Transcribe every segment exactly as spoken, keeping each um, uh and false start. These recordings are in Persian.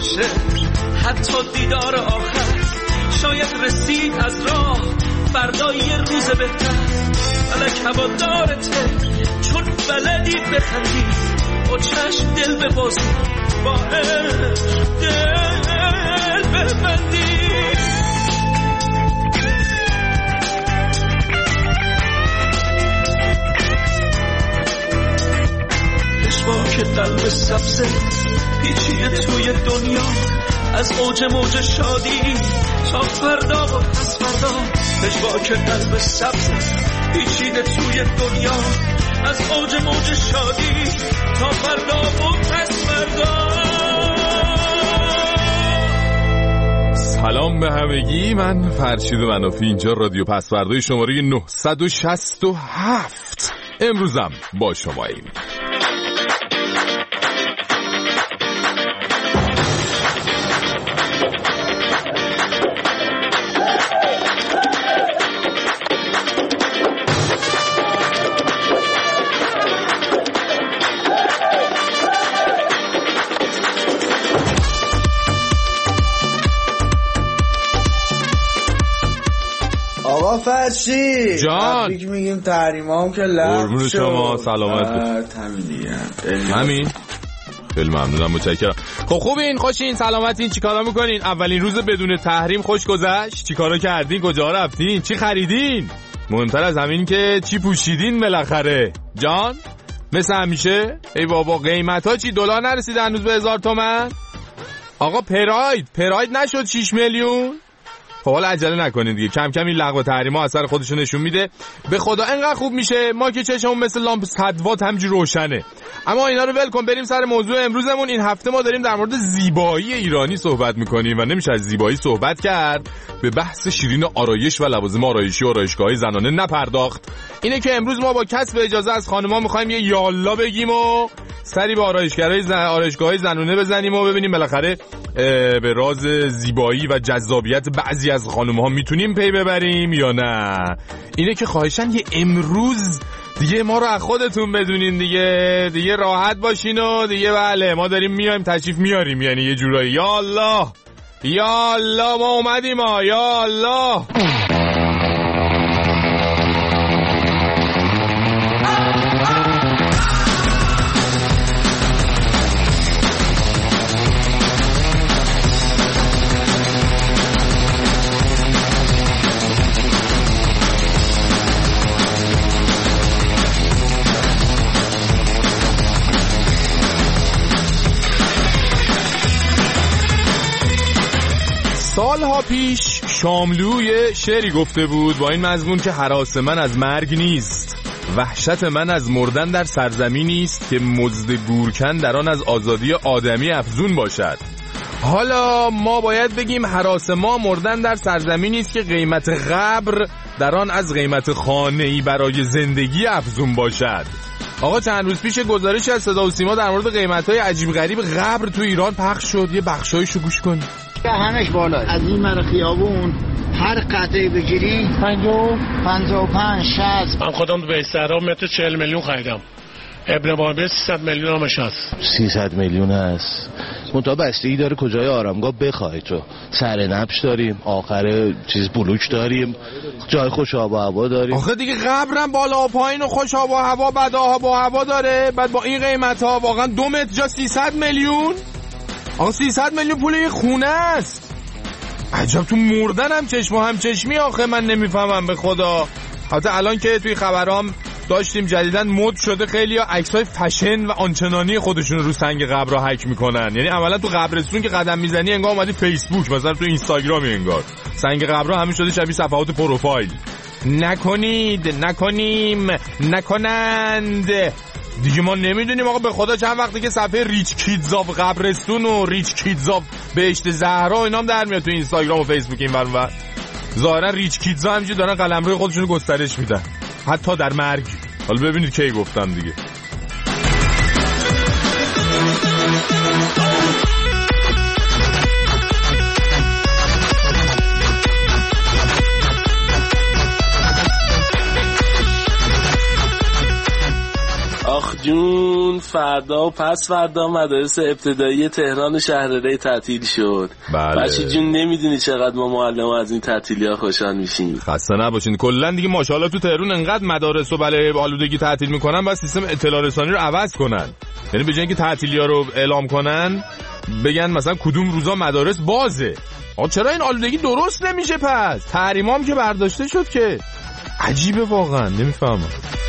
باشه، حتی دیدار آخر شاید رسید از راه، فردا یه روز بهتر. فلک هوادارته چون بلدی بخندی، با چشم دل ببازی، با عشق دل ببندی. که قلب سبزه پیچیده توی دنیا، از اوج موج شادی تا فردا و پس فردا. که قلب سبزه پیچیده توی دنیا، از اوج موج شادی تا فردا و پس فردا. سلام به همگی، من فرشید منافی، اینجا رادیو پس فردای شماره نهصد و شصت و هفت. امروزم با شماییم. فرشی جان تبریک میگیم، تحریما هم که لغو شد. شما سلامت بود. همین خیلی ممنونم، متشکرم. خب خوبین، خوشین، سلامتین، چیکارا میکنین؟ اولین روز بدون تحریم خوش گذشت؟ چیکارا کردین؟ کجا رفتین؟ چی خریدین؟ مهمتر از همین که چی پوشیدین بالاخره؟ جان مثل همیشه ای بابا قیمت ها چی؟ دلار نرسیده هنوز به هزار تومن؟ آقا پراید پراید نشد شش میلیون؟ خب حالا عجله نکنید دیگه، کم کم این لغو تحریما اثر خودشو نشون میده. به خدا انقدر خوب میشه ما که چشمون مثل لامپ صد وات همینجوری روشنه. اما اینا رو ول کن، بریم سر موضوع امروزمون. این هفته ما داریم در مورد زیبایی ایرانی صحبت میکنیم و نمیشه از زیبایی صحبت کرد به بحث شیرین آرایش و لوازم آرایشی و آرایشگاه‌های زنانه نپرداخت. اینه که امروز ما با کسب اجازه از خانم‌ها می‌خوایم یه یالا بگیم و سری به آرایشگرای زن... آرایشگاه‌های زنانه بزنیم و ببینیم بالاخره به راز زیبایی و جذابیت بعضی از خانم‌ها میتونیم پی ببریم یا نه. اینه که خواهشاً یه امروز دیگه ما رو از خودتون بدونین دیگه، دیگه راحت باشین و دیگه بله ما داریم میایم تشریف میاریم، یعنی یه جورایی یا الله یا الله ما اومدیم ها یا الله. سالها پیش شاملوی شعری گفته بود با این مضمون که هراس من از مرگ نیست، وحشت من از مردن در سرزمینی است که مزد گورکن در آن از آزادی آدمی افزون باشد. حالا ما باید بگیم هراس ما مردن در سرزمینی است که قیمت قبر در آن از قیمت خانه‌ای برای زندگی افزون باشد. آقا چند روز پیش گزارش از صدا و سیما در مورد قیمت‌های عجیب غریب قبر تو ایران پخش شد، یه بخشایشو گوش کنید. همش بالا. از این مر خیابون هر قطعه بگیری پنجاه و پنج شصت. من خودم به استعراب متر چهل میلیون خریدم. ابن بابی سیصد میلیون همش هست. سیصد میلیون هست. منتها بستگی داره کجای آرامگاه بخوای تو. سر نبش داریم، آخر چیز بلوک داریم، جای خوش آب و هوا داریم. آخه دیگه قبرم بالا و پایین و خوش آب و هوا بد آب و هوا داره. بعد با این قیمت ها واقعا دو متر جا سیصد میلیون. آقا سیصد میلیون پول یه خونه است. عجب تو مردن هم چشم و هم چشمی. آخه من نمیفهمم به خدا. حتی الان که توی خبرام داشتیم جدیدن مد شده خیلی ها عکسای فشن و آنچنانی خودشون رو سنگ قبر را هک میکنن. یعنی عملا تو قبرستون که قدم میزنی انگار اومدی فیسبوک، مثلا تو اینستاگرامی انگار سنگ قبر همین شده شبیه صفحات پروفایل. نکنید، نکنیم، نکنند دیگه. ما نمیدونیم آقا به خدا چند وقتی که صفحه ریچ کیدز آف قبرستون و ریچ کیدز آف بهشت زهرا و اینام در میاد تو اینستاگرام و فیسبوک این ور اون. ظاهرا ریچ کیدز ها همینجوری دارن قلمرو خودشونو گسترش میدن حتی در مرگ. حالا ببینید کی گفتم دیگه. آخ جون، فردا و پس فردا مدارس ابتدایی تهران و شهرره تعطیل شد. بله بچه جون نمیدونی چقدر ما معلم‌ها از این تعطیلی‌ها خوشحال میشیم. خسته نباشین. کلا دیگه ماشاءالله تو تهران انقدر مدارس و بله آلودگی تعطیل میکنن، بعد سیستم اطلاع رسانی رو عوض کنن. یعنی به جای اینکه تعطیلی‌ها رو اعلام کنن بگن مثلا کدوم روزا مدارس بازه. آ چرا این آلودگی درست نمیشه؟ پس تحریمام که برداشته شد که عجیبه واقعا، نمیفهمم.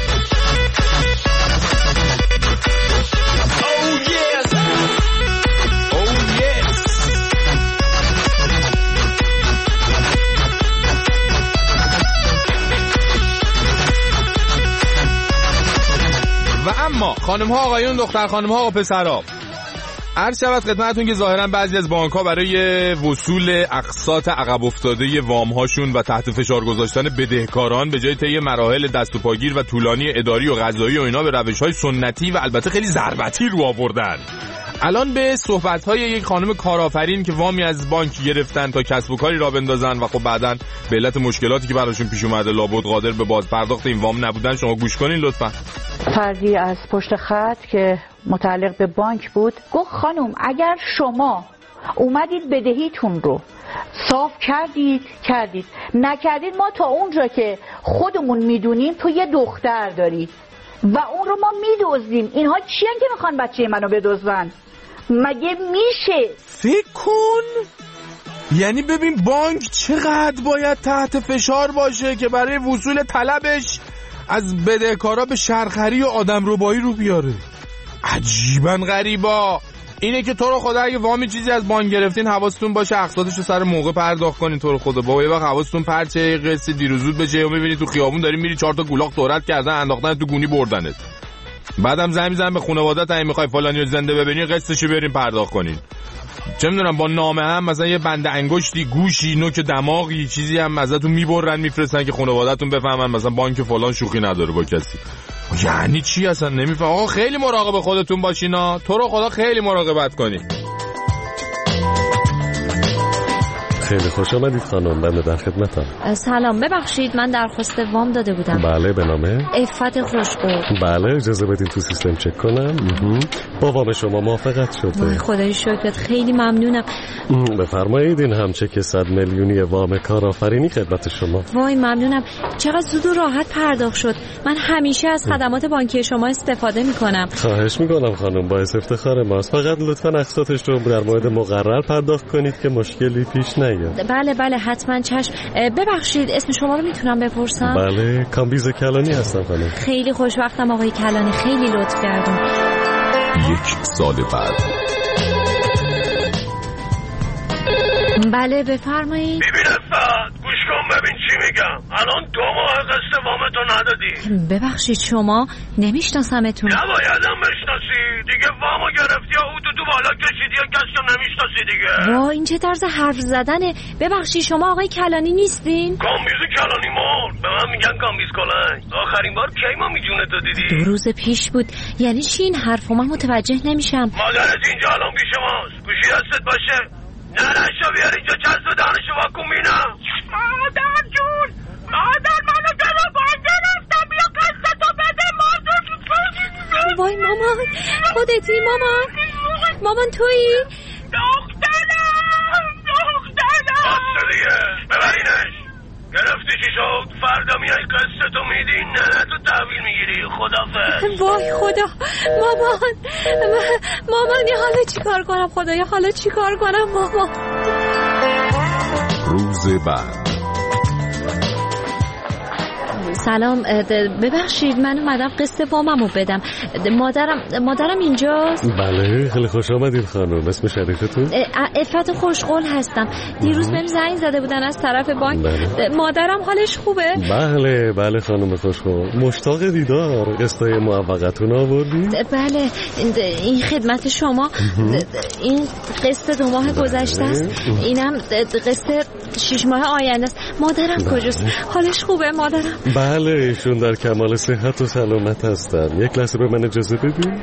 و اما خانم ها آقایون، دختر خانم ها و پسرها، عرض شود خدمتتون که ظاهرا بعضی از بانک ها برای وصول اقساط عقب افتاده وام هاشون و تحت فشار گذاشتن بدهکاران به جای طی مراحل دست و پاگیر و طولانی اداری و قضایی و اینا به روش های سنتی و البته خیلی ضربتی رو آوردن. الان به صحبت های یک خانم کارآفرین که وامی از بانک گرفتن تا کسب و کاری را بندازن و خب بعداً به علت مشکلاتی که براشون پیش اومده لابد قادر به باز پرداخت این وام نبودن شما گوش کنین لطفاً. فردی از پشت خط که متعلق به بانک بود گفت خانم اگر شما اومدید بدهیتون رو صاف کردید کردید نکردید، ما تا اونجا که خودمون میدونیم تو یه دختر دارید و اون رو ما میدوزیم. اینها چی هن که میخوان بچه منو بدوزن؟ مگه میشه؟ فکر کن، یعنی ببین بانک چقدر باید تحت فشار باشه که برای وصول طلبش از بدهکارا به شرخری و آدم ربایی رو بیاره. عجیبا غریبا. اینه که تو رو خدا اگه وامی چیزی از بانک گرفتین حواستون باشه اقساطش رو سر موقع پرداخت کنین. تو رو خدا بابا یه وقت حواستون پرچه قصه دیروزود بشه و میبینی تو خیابون داری میری چهار تا گولاخ دورت کردن انداختن تو گونی بردنت، بعدم زنگ میزنن به خانواده‌ات اگه میخوای فلانیو زنده ببینی قسطشو بریم پرداخت کنین. چه میدونم با نامه هم مثلا یه بند انگشتی، گوشی، نوک دماغی چیزی هم ازتون میبرن میفرستن که خانواده‌تون بفهمن مثلا بانک فلان شوخی نداره با کسی. یعنی چی اصلا نمیفهم. آقا خیلی مراقب خودتون باشینا، تو رو خدا خیلی مراقبت کنی. خیلی خوش آمدید خانم، بنده در خدمتم. سلام، ببخشید من درخواست وام داده بودم. بله، به نامه عفت خوشقو. بله، اجازه بدین تو سیستم چک کنم. با وام شما موافقت شده. وای خدای شکرت، خیلی ممنونم. بفرمایید، این هم چک صد میلیونی وام کارآفرینی خدمت شما. وای ممنونم، چقدر زود و راحت پرداخت شد. من همیشه از خدمات بانکی شما استفاده میکنم. خواهش میکنم خانم، باعث افتخار ماست. فقط لطفاً اقساطش رو در مورد مقرر پرداخت کنید که مشکلی پیش نیاد. بله بله حتما چشم. ببخشید اسم شما رو میتونم بپرسم؟ بله، کامبیز کلانی هستم خانم. خیلی خوشوقتم آقای کلانی، خیلی لطف کردین. یک سال بعد. بله بفرمایید. ببین استاد، گوش کن ببین چی میگم. الان دو ماه قسط وامتو ندادی. ببخشید شما نمیشناسمتون. نبایدم بشناسی دیگه، وامو گرفتی یا حدودو بالا کشیدی یا کسی نمیشناسی دیگه. وا این چه طرز حرف زدنه. ببخشید شما آقای کلانی نیستین؟ کامبیز کلانی مرد، به من میگن کامبیز کلانی. آخرین بار کی ما میجونتو دیدی؟ دو روز پیش بود. یعنی چی این حرفو؟ من متوجه نمیشم. مادرت اینجا الان پیش ماست، گوشی دستت باشه. نه نشو بیار اینجا، چند و دانشو واکن بینم. مادر جون، مادر منو گره باید گرفتم، بیا قصدتو بده مادر. وای مامان، خودتی مامان؟ مامان تویی؟ دخترم دخترم بسته دیگه، ببرینش. گرفتی چی شد؟ فردا میای قصدتو میدی، نه تو تحویل میگیری. خدافظ. وای خدا مامان، مامان یه حالا چی کار کنم؟ خدایا حالا چی کار کنم مامان؟ روز بعد. سلام، ببخشید من اومدم قسط واممو بدم. مادرم مادرم اینجاست؟ بله، خیلی خوش آمدید خانم. اسم شریفتون؟ عفت خوشقول هستم. دیروز بهم زنگ زده بودن از طرف بانک. بله. مادرم حالش خوبه؟ بله بله خانم خوشقول، مشتاق دیدار. قسطای موفقتون آوردی؟ بله، این خدمت شما. این قسط دو ماه گذشته است، اینم قسط شش ماه آینده است. مادرم کجاست؟ حالش خوبه مادرم؟ بله، ایشون در کمال صحت و سلامت هستن. یک لحظه به من اجازه بدین.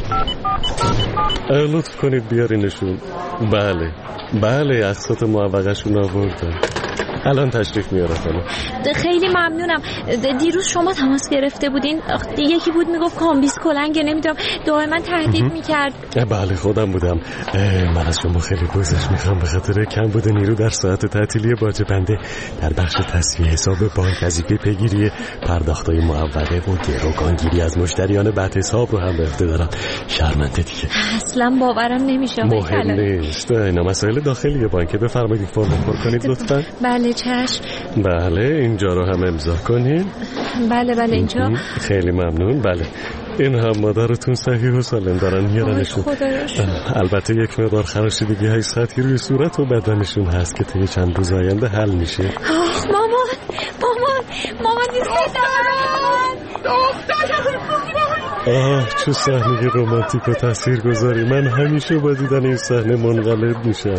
لطف کنید بیارینشون. بله بله، اقساط معوقشون آوردن، الان تشریف میاره خانم. خیلی ممنونم. دیروز شما تماس گرفته بودین، یکی بود میگفت کامبیس کلنگه، نمیدونم دائما تهدید میکرد. بله خودم بودم. من از شما خیلی گذشت میخوام به خاطر کم بوده نیرو در ساعت تعطیلی باجه بنده در بخش تصفیه حساب بانک وظیفه پیگیری پرداختای معوقه و گروگانگیری از مشتریان بد حساب رو هم به عهده دارم. شرمنده دیگه. اصلا باورم نمیشه. مهم نیست، اینا مسائل داخلی بانک. بفرمایید فرم پر کنید لطفا. بله چشم. بله اینجا رو هم امضا کنید. بله بله اینجا. خیلی ممنون. بله این هم مادرتون صحیح و سالم دارن میارنشون. البته یک مقدار خراشیدگی های سطحی روی صورت و بدنشون هست که طی چند روز آینده حل میشه. آخ مامان مامان مامان آه چه صحنه رمانتیک و تاثیرگذاری. من همیشه با دیدن این صحنه منقلب میشم.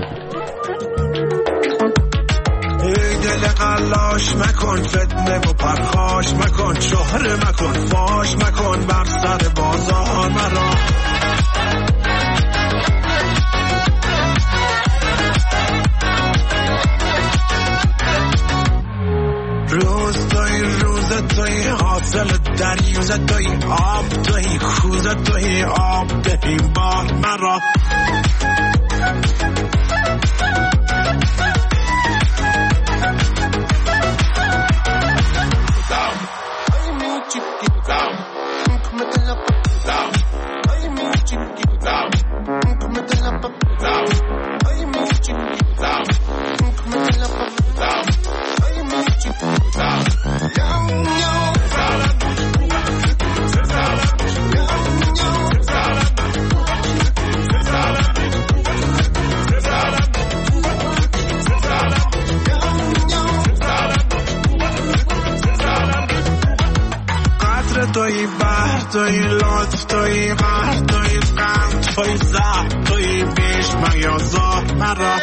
دل قلاش مکن، فتنه و پرخاش مکن، شهره مکن، فاش مکن بر سر بازار مرا. روز توی روز توی حاصل دریوز توی آب توی خوز توی آب دهی بار مرا. توی بحر توی لطف توی غر توی غم توی زهر توی بیش میازا مرا.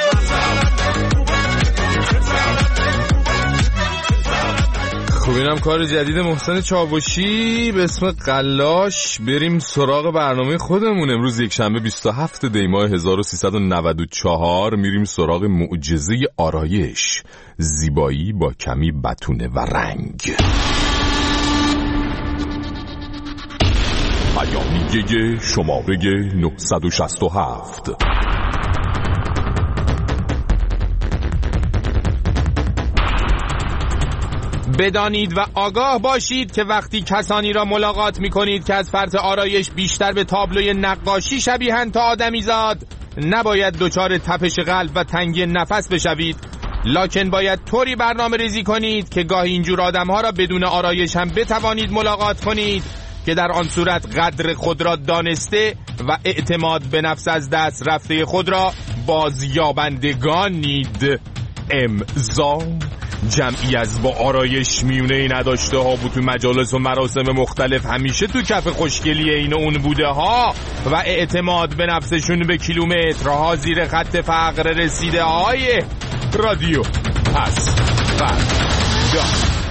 خب اینم کار جدید محسن چاوشی به اسم قلاش. بریم سراغ برنامه خودمون. امروز یک شنبه بیست و هفتم دی ماه هزار و سیصد و نود و چهار میریم سراغ معجزه آرایش، زیبایی با کمی بتونه و رنگ. پیامیه شماره نهصد و شصت و هفت. بدانید و آگاه باشید که وقتی کسانی را ملاقات می کنید که از فرط آرایش بیشتر به تابلوی نقاشی شبیهند تا آدمیزاد، نباید دچار تپش قلب و تنگی نفس بشوید، لکن باید طوری برنامه ریزی کنید که گاهی اینجور آدمها را بدون آرایش هم بتوانید ملاقات کنید که در آن صورت قدر خود را دانسته و اعتماد به نفس از دست رفته خود را بازیابندگانید. امضا جمعی از با آرایش میونه نداشته ها بود تو مجالس و مراسم مختلف، همیشه تو کف خوشگلی این اون بوده ها و اعتماد به نفسشون به کیلومترها زیر خط فقر رسیده های رادیو پس فردا.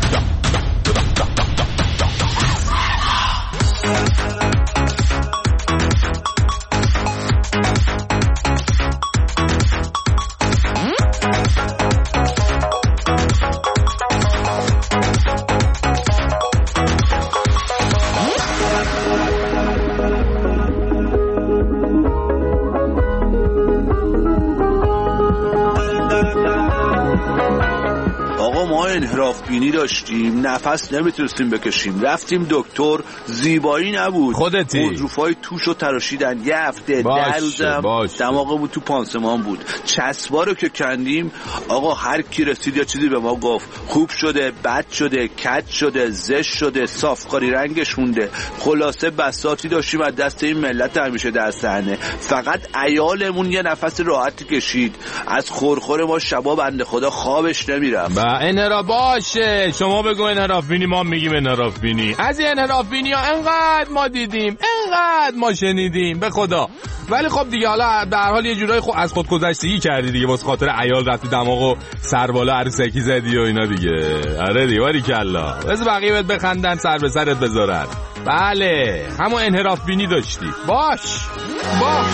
انحراف بینی داشتیم، نفس نمیتونستیم بکشیم، رفتیم دکتر، زیبایی نبود، خودتی مضروفای توشو تراشیدن، یه هفته در روزم دماغمون تو پانسمان بود. چسبا رو که کندیم آقا هر کی رسید یا چیزی به ما گفت خوب شده، بد شده، کج شده، زشت شده، صافکاری رنگش مونده. خلاصه بساطی داشتیم از دست این ملت همیشه در صحنه. فقط عیالمون یه نفس راحتی کشید، از خورخور ما شبا بنده خدا خوابش نمیرفت. با انحراف باشه، شما بگو انحراف بینی، ما میگیم انحراف بینی. از این انحراف بینی ها انقدر ما دیدیم، انقدر ما شنیدیم به خدا. ولی خب دیگه حالا در حال یه جورای خود از خود گذشتگی کردی دیگه، واسه خاطر عیال رفتی دماغو سر بالا عروسکی زدی و اینا دیگه. آره دیگه باریکلا، بس بقیه بهت بخندن سر به سرت بذارن. بله همون انحراف بینی داشتی. باش باش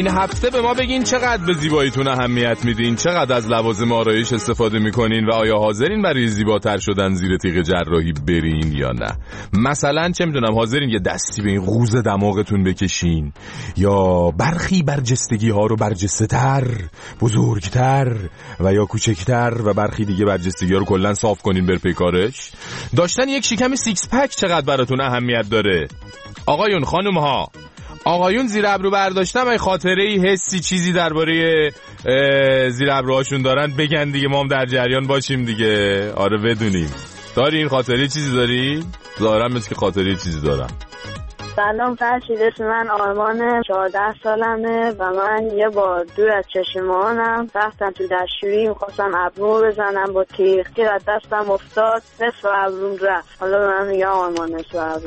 این هفته به ما بگین چقدر به زیباییتون اهمیت میدین، چقدر از لوازم آرایش استفاده میکنین و آیا حاضرین برای زیباتر شدن زیر تیغ جراحی برین یا نه. مثلا چه میدونم حاضرین یه دستی به این قوز دماغتون بکشین یا برخی برجستگی ها رو برجسته تر، بزرگتر و یا کوچکتر و برخی دیگه برجستگی ها رو کلا صاف کنین بر پیکارش. داشتن یک شکم سیکس پک چقدر براتون اهمیت داره؟ آقایون، خانم ها، آقایون زیر ابرو برداشتن و خاطره ای حسی چیزی درباره زیر ابروهاشون دارن بگن دیگه، ما هم در جریان باشیم دیگه. آره بدونیم. داری این خاطره چیزی داری؟ ظاهرا مثل که خاطره چیزی دارم. سلام فرشید، اسم من آرمان، چهارده سالمه و من یه بار دور از چشمانم رفتم تو دستشویی، میخواستم ابرو بزنم با تیغ، تیغ از دستم افتاد، نصف ابروم رفت. حالا من میگم آرمان نصف ابرو.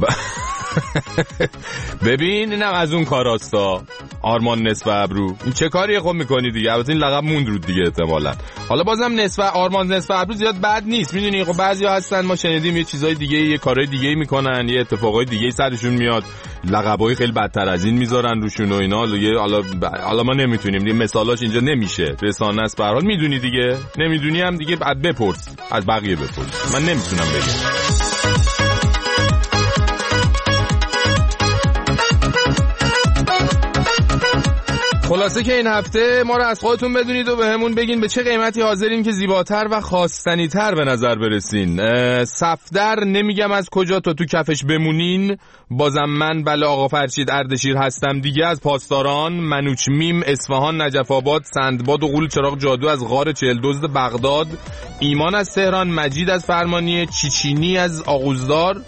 ببین اینم از اون کاراستا، آرمان نصف ابرو. این چه کاریه خب میکنی دیگه؟ البته این لقب موند رو دیگه احتمالاً. حالا بازم نصف آرمان نصف ابرو زیاد بد نیست، میدونی خب بعضیا هستن ما شنیدیم یه چیزای دیگه، یه کارهای دیگه میکنن، یه اتفاقای دیگه سرشون میاد، لقبای خیلی بدتر از این میذارن روشون و اینا. حالا حالا ما نمیتونیم دیگه مثالاش اینجا نمیشه، رسانه است به هر حال، میدونی دیگه. نمیدونی هم دیگه بعد بپرس، از بقیه بپرس، من نمیتونم بگم. خلاصه که این هفته ما رو از خودتون بدونید و به همون بگین به چه قیمتی حاضرین که زیباتر و خواستنی‌تر به نظر برسین. صفدر نمیگم از کجا تا تو کفش بمونین. بازم من بله آقا فرشید اردشیر هستم دیگه، از پاسداران، منوچ میم، اصفهان، نجف آباد، سندباد و غول چراغ جادو از غار چهل دزد بغداد، ایمان از تهران، مجید از فرمانیه، چیچینی از آغوزدار.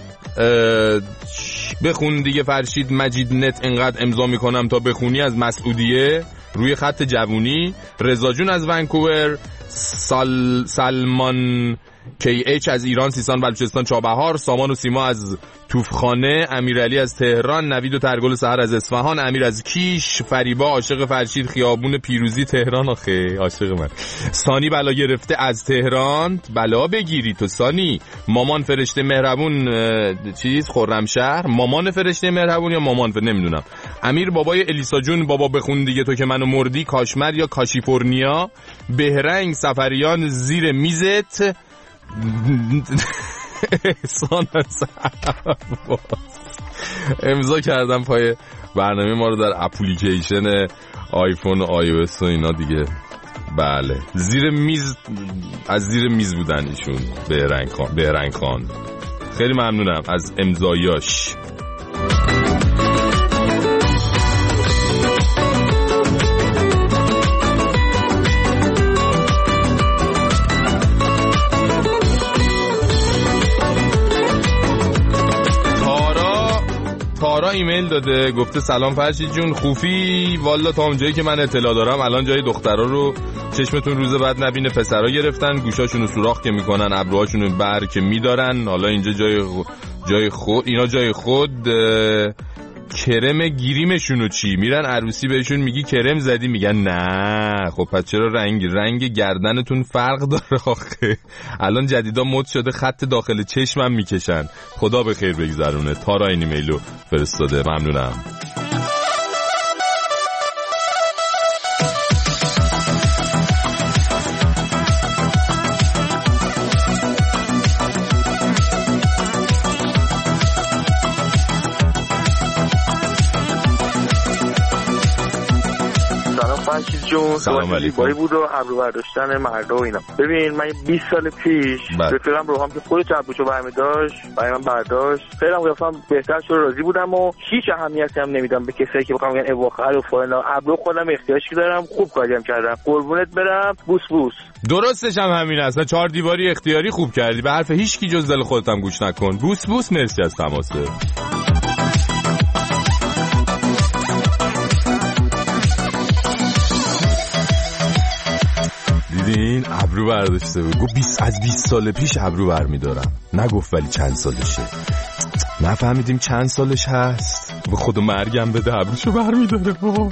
بخون دیگه فرشید، مجید نت انقدر امضا میکنم تا بخونی، از مسعودیه روی خط جوونی، رضا جون از ونکوور، سال سلمان کی اچ از ایران، سیستان بلوچستان چابهار، سامان و سیما از توفخانه، امیرعلی از تهران، نوید و ترگل سحر از اصفهان، امیر از کیش، فریبا عاشق فرشید خیابون پیروزی تهران، آخه عاشق من، سانی بلا گرفته از تهران، بلا بگیری تو سانی، مامان فرشته مهربون چیز خرمشهر، مامان فرشته مهربون یا مامان فر... نمیدونم، امیر بابای الیسا جون، بابا بخون دیگه تو که منو مردی، کاشمر یا کاشیفورنیا، بهرنگ سفریان زیر میزت، احسان از امضا کردم پای برنامه ما رو در اپلیکیشن آیفون و آی او اس و اینا دیگه. بله زیر میز، از زیر میز بودن ایشون، بهرنگ خان. بهرنگ خان خیلی ممنونم از امضایاش. تارا ایمیل داده گفته سلام فرشید جون، خوفی والا تا اونجایی که من اطلاع دارم الان جای دخترها رو چشمتون روز بعد نبینه، پسرها گرفتن گوشاشون رو سوراخ که میکنن، ابروهاشون رو بر که میدارن. حالا اینجا جای جای خود اینا جای خود کرم گیریمشونو چی میرن عروسی بهشون میگی کرم زدی، میگن نه. خب پس چرا رنگ رنگ گردنتون فرق داره آخه؟ الان جدیدا مد شده خط داخل چشمم میکشن. خدا به خیر بگذرونه. تارا این ایمیلو فرستاده، ممنونم. جون سلام علیکم. بود و ابرو برداشتن مردا و اینا. ببین من بیست سال پیش رفیقم روحام که خودش ابروشو برمی داشت برای من برداشت، خیلی هم گفتم بهتر شد، راضی بودم و هیچ اهمیتی هم نمیدم به کسایی که بخوام میگن اواخر و فلان. ابرو خودم احتیاجی دارم، خوب کاریم کردم، قربونت برم، بوس بوس. درستش هم همین است. چهار دیواری اختیاری خوب کردی، به حرف هیچ کی جز دل خودت هم گوش نکن. بوس بوس. مرسی از تماسه. این ابرو برداشته بود، گفت بیست از بیست سال پیش ابرو برمیدارم. نگفت ولی چند سالشه. نفهمیدیم چند سالش هست. به خود مرگم بده ابروشو برمیداره. بابا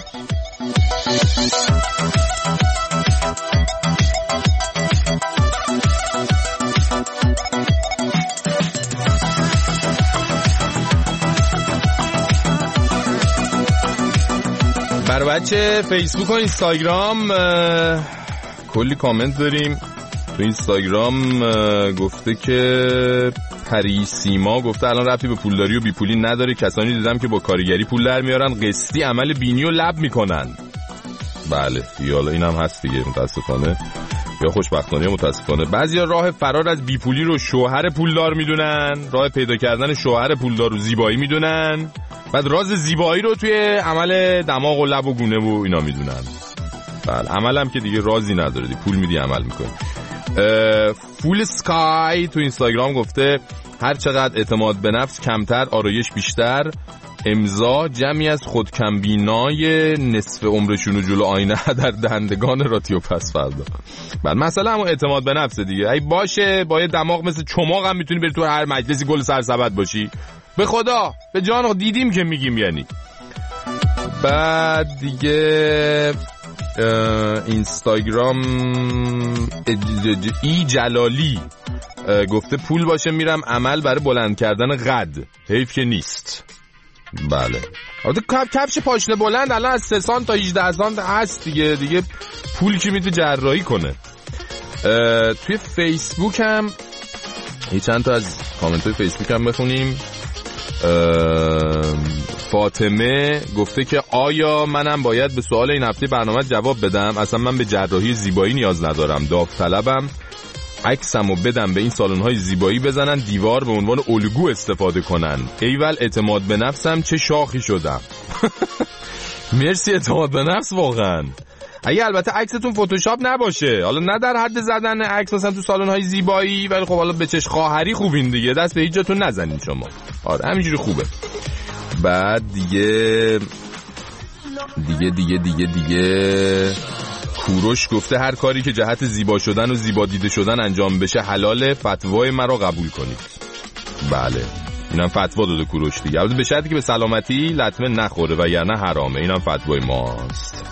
بچه فیسبوک و اینستاگرام کلی کامنت داریم. تو اینستاگرام گفته که پری سیما گفته الان ربطی به پولداری و بی پولی نداره، کسانی دیدم که با کارگری پول در میارن قسطی عمل بینی و لب میکنن. بله یالا این هم هست دیگه، متاسفانه یا خوشبختانه متاسفانه. بعضیا راه فرار از بی پولی رو شوهر پولدار میدونن، راه پیدا کردن شوهر پولدار رو زیبایی میدونن، بعد راز زیبایی رو توی عمل دماغ و لب و گونه و اینا میدونن. بله عمل هم که دیگه رازی نداره، دی پول میدی عمل میکنی. فول سکای تو اینستاگرام گفته هر چقدر اعتماد به نفس کمتر آرایش بیشتر، امضا جمعی از خودکمبینای نصف عمرشون و جلو آینه در دهندگان رادیو پس فردا. بعد مثلا همون اعتماد به نفس دیگه، ای باشه با یه دماغ مثل چماق هم میتونی بری تو هر مجلسی گل سرسبد باشی، به خدا به جان دیدیم که میگیم. یعنی بعد دیگه اینستاگرام ای جلالی گفته پول باشه میرم عمل برای بلند کردن قد، حیف که نیست. بله البته کفش پاشنه بلند الان از سه سانت تا هجده سانت هست دیگه، دیگه پول که میتونه جراحی کنه. توی فیسبوک هم یه چند تا از کامنت های فیسبوک هم بخونیم. فاطمه گفته که آیا منم باید به سوال این هفته برنامه جواب بدم؟ اصلا من به جراحی زیبایی نیاز ندارم، داوطلبم عکسمو بدم به این سالن‌های زیبایی بزنن دیوار به عنوان الگو استفاده کنن. ایول اعتماد به نفسم چه شاخی شدم. مرسی اعتماد به نفس واقعا. اگه البته عکستون فتوشاپ نباشه، حالا نه در حد زدن عکس مثلا تو سالن‌های زیبایی، ولی خب حالا به چش خواهری خوبین دیگه، دست به هیچ جاتون نزنین شما. آره همینجوری خوبه. بعد دیگه دیگه دیگه دیگه دیگه کوروش گفته هر کاری که جهت زیبا شدن و زیبا دیده شدن انجام بشه حلاله، فتوای مرا قبول کنید. بله اینم فتوا داده کوروش دیگه، البته به شرطی که به سلامتی لطمه نخوره و یعنی حرامه. اینم فتوای ماست.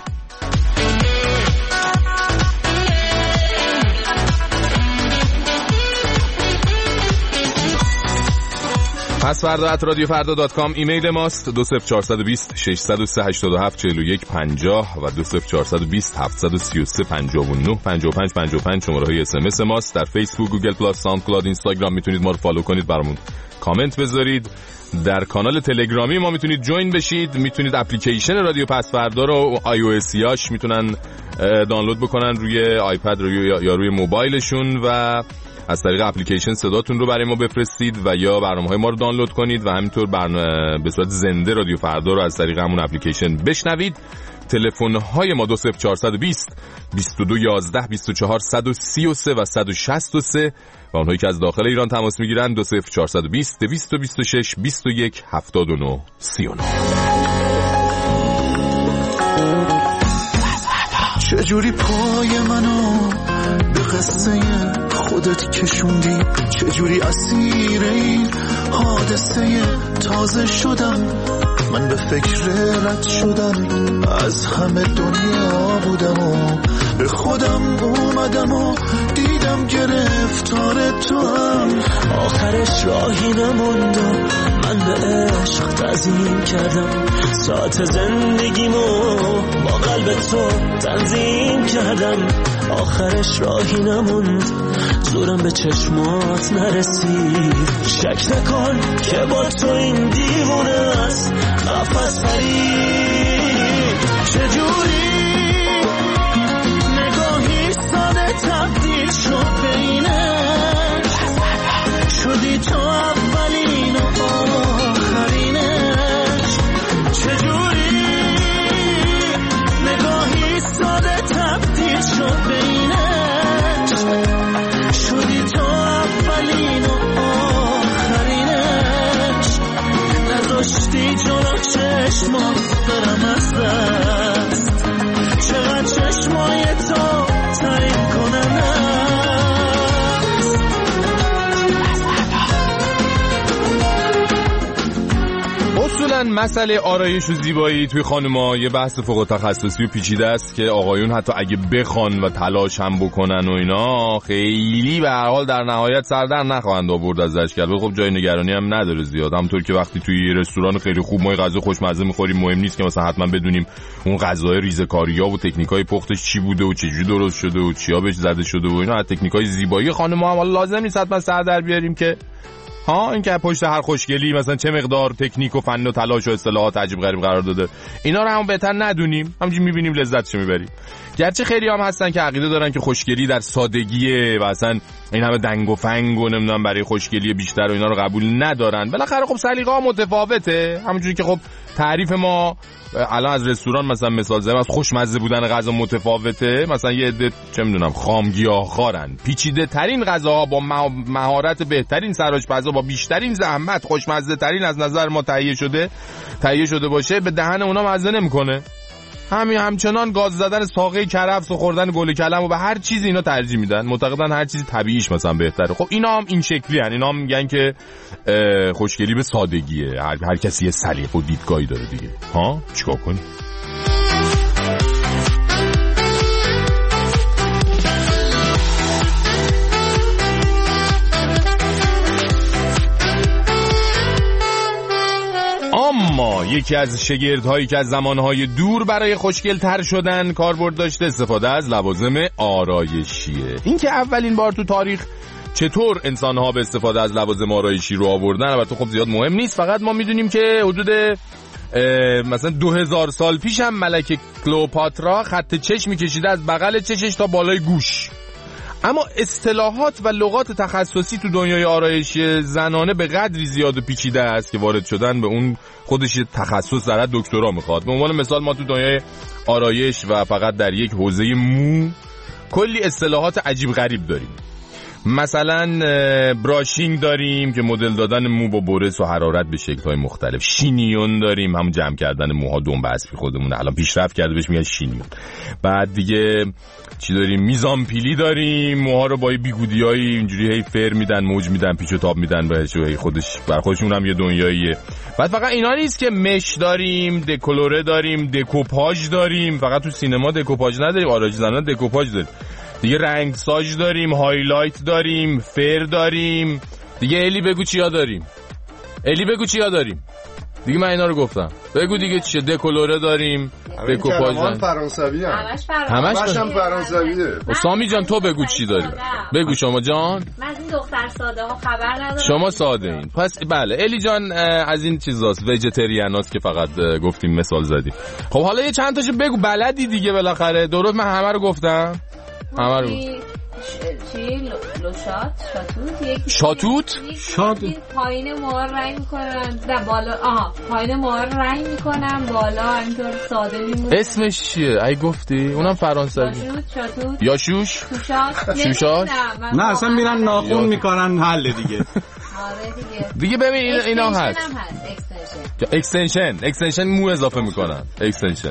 پس فردا ات رادیو فردا دات کام ایمیل ماست. دو صفر چهار دو صفر شش صفر سه هشت هفت چهار یک پنجاه و دو صفر چهار دو صفر هفت سه سه پنجاه و نه پنجاه و پنج پنجاه و پنج شماره های اس ام اس ماست. در فیسبوک، گوگل پلاس، ساوند کلاود، اینستاگرام میتونید ما رو فالو کنید، برامون کامنت بذارید. در کانال تلگرامی ما میتونید جوین بشید، میتونید اپلیکیشن رادیو پس فردا رو آی او اس یاش میتونن دانلود بکنن روی آیپد یا روی موبایلشون و از طریق اپلیکیشن صداتون رو برای ما بفرستید و یا برنامه‌های ما رو دانلود کنید و همینطور برنامه به صورت زنده رادیو فردا رو از طریق همون اپلیکیشن بشنوید. تلفن‌های ما دو صفر چهار دو صفر بیست و دو یازده بیست و چهار صد و سی و سه و صد و شصت و سه و اونهایی که از داخل ایران تماس میگیرن دو صفر چهار دو صفر دویست و بیست و شش بیست و یک هفتاد و نه سی و نه. چجوری پای منو به قصه خودت کشوندی، چجوری اسیر این حادثه تازه شدم، من به فکر رد شدم از همه دنیا بودم و به خودم اومدم و دیدم گرفتار تو هم، آخرش راهی نموند و من به عشق تعظیم کردم، ساعت زندگیمو با قلب تو تنظیم کردم، آخرش راهی نموند زورم به چشمات نرسید، شک نکن که با تو این دیوونه است قفس پرید، چجوری نگاهی ساده تبدیل شد بینش، شدی تو اولین و آخرینش، چجوری نگاهی ساده تبدیل شد بینش، شدی تو اولین و آخرینش، نذاشتی جلو چشمات برم از دست، اولا مسئله آرایش و زیبایی توی خانم‌ها یه بحث فوق تخصصی و پیچیده است که آقایون حتی اگه بخوان و تلاش هم بکنن و اینا خیلی به هر حال در نهایت سردر نخواهند آورد ازش. که خب جای نگرانی هم نداره زیاد. همونطور که وقتی توی رستوران خیلی خوب ما غذا خوشمزه می‌خوریم مهم نیست که مثلا حتما بدونیم اون غذای ریزکاری‌ها و تکنیکای پختش چی بوده و چجوری درست شده و چیا بهش زده شده و اینا. از تکنیکای زیبایی خانم‌ها هم لازم نیست حتما سر در بیاریم که ها این که پشت هر خوشگلی مثلا چه مقدار تکنیک و فن و تلاش و اصطلاحات عجیب غریب قرار داده. اینا رو هم بهتر ندونیم، همینجوری می‌بینیم لذتشو می‌بریم. گرچه خیلی هم هستن که عقیده دارن که خوشگلی در سادگیه و اصلا این همه دنگ و فنگ و نمیدونم برای خوشگلی بیشتر و اینا رو قبول ندارن. بالاخره خب سلیقه‌ها متفاوته. همونجوری که خب تعریف ما الان از رستوران مثلا مثال زدم، از خوشمزه بودن غذا متفاوته. مثلا یه عده چه میدونم خامگیاهخوارن، پیچیده ترین غذاها با مهارت بهترین سرآشپزا با بیشترین زحمت خوشمزه ترین از نظر ما تهیه شده تهیه شده باشه به دهن اونا مزه نمیکنه. همین همچنان گاز زدن ساقه کرفس و خوردن گل کلم و به هر چیزی اینا ترجیح میدن، معتقدن هر چیزی طبیعیش مثلا بهتره. خب اینا هم این شکلی هن. اینا هم میگن که خوشگلی به سادگیه. هر, هر کسی یه سلیقه و دیدگاهی داره دیگه. ها چیکار کنی؟ اما یکی از شگردهایی که از زمانهای دور برای خوشگل تر شدن کاربرد داشته استفاده از لوازم آرایشیه. این که اولین بار تو تاریخ چطور انسانها به استفاده از لوازم آرایشی رو آوردن البته خب زیاد مهم نیست. فقط ما میدونیم که حدود مثلا دو هزار سال پیش هم ملکه کلئوپاترا خط چشم می‌کشیده از بغل چشش تا بالای گوش. اما اصطلاحات و لغات تخصصی تو دنیای آرایشی زنانه به قدری زیاد و پیچیده است که وارد شدن به اون خودش تخصص داره، دکترا میخواد. به عنوان مثال ما تو دنیای آرایش و فقط در یک حوزه مو کلی اصطلاحات عجیب غریب داریم. مثلا براشینگ داریم که مدل دادن مو با برس و حرارت به شکل‌های مختلف. شینیون داریم، همون جمع کردن موها دنب اسبی خودمون، الان پیشرفت کرده بهش میگن شینیون. بعد دیگه چی داریم؟ میزانپیلی داریم، موها رو با بیگودیایی اینجوری هی فر میدن، موج میدن، پیچ و تاب میدن بهش و هی خودش بر خودشون هم یه دنیاییه. بعد فقط اینا نیست که مش داریم، دکولوره داریم، دکوپاژ داریم. فقط تو سینما دکوپاژ نداریم، آرایش زنان دکوپاژ داریم. دیگه رنگ ساج داریم، هایلایت داریم، فر داریم. دیگه الی بگو چیا داریم؟ الی بگو چیا داریم؟ دیگه من اینا رو گفتم. بگو دیگه چیه؟ دکولوره داریم، دکوپاژ داریم. فرانسوی هم. همش همش هم فرانسویه. سامی جان تو بگو چی داری؟ بگو شما جان. من از این دختر ساده ها خبر ندارم. شما ساده این. پس بله الی جان از این چیزاست، ویجیتریاناست که فقط گفتیم مثال زدیم. خب حالا یه چند تاشو بگو، بلدی دیگه بالاخره. درست من همه رو گفتم. همه رو چی؟ لوشات؟ شاتوت؟ یکی شاتوت؟ شاتوت پایین موها رنگ میکنن در بالا. آها پایین موها رنگ میکنن بالا اینطور ساده میمونه. اسمش چیه؟ ای گفتی؟ اونم فرانسوی. شاتوت شاتوت یا شوش؟ شوشات شوشات؟ نه اصلا میرن ناخون میکنن حل دیگه. آره دیگه. دیگه ببین اینا, اینا هست. اکستنشن. اکستنشن اکستنشن مو اضافه میکنن. اکستنشن.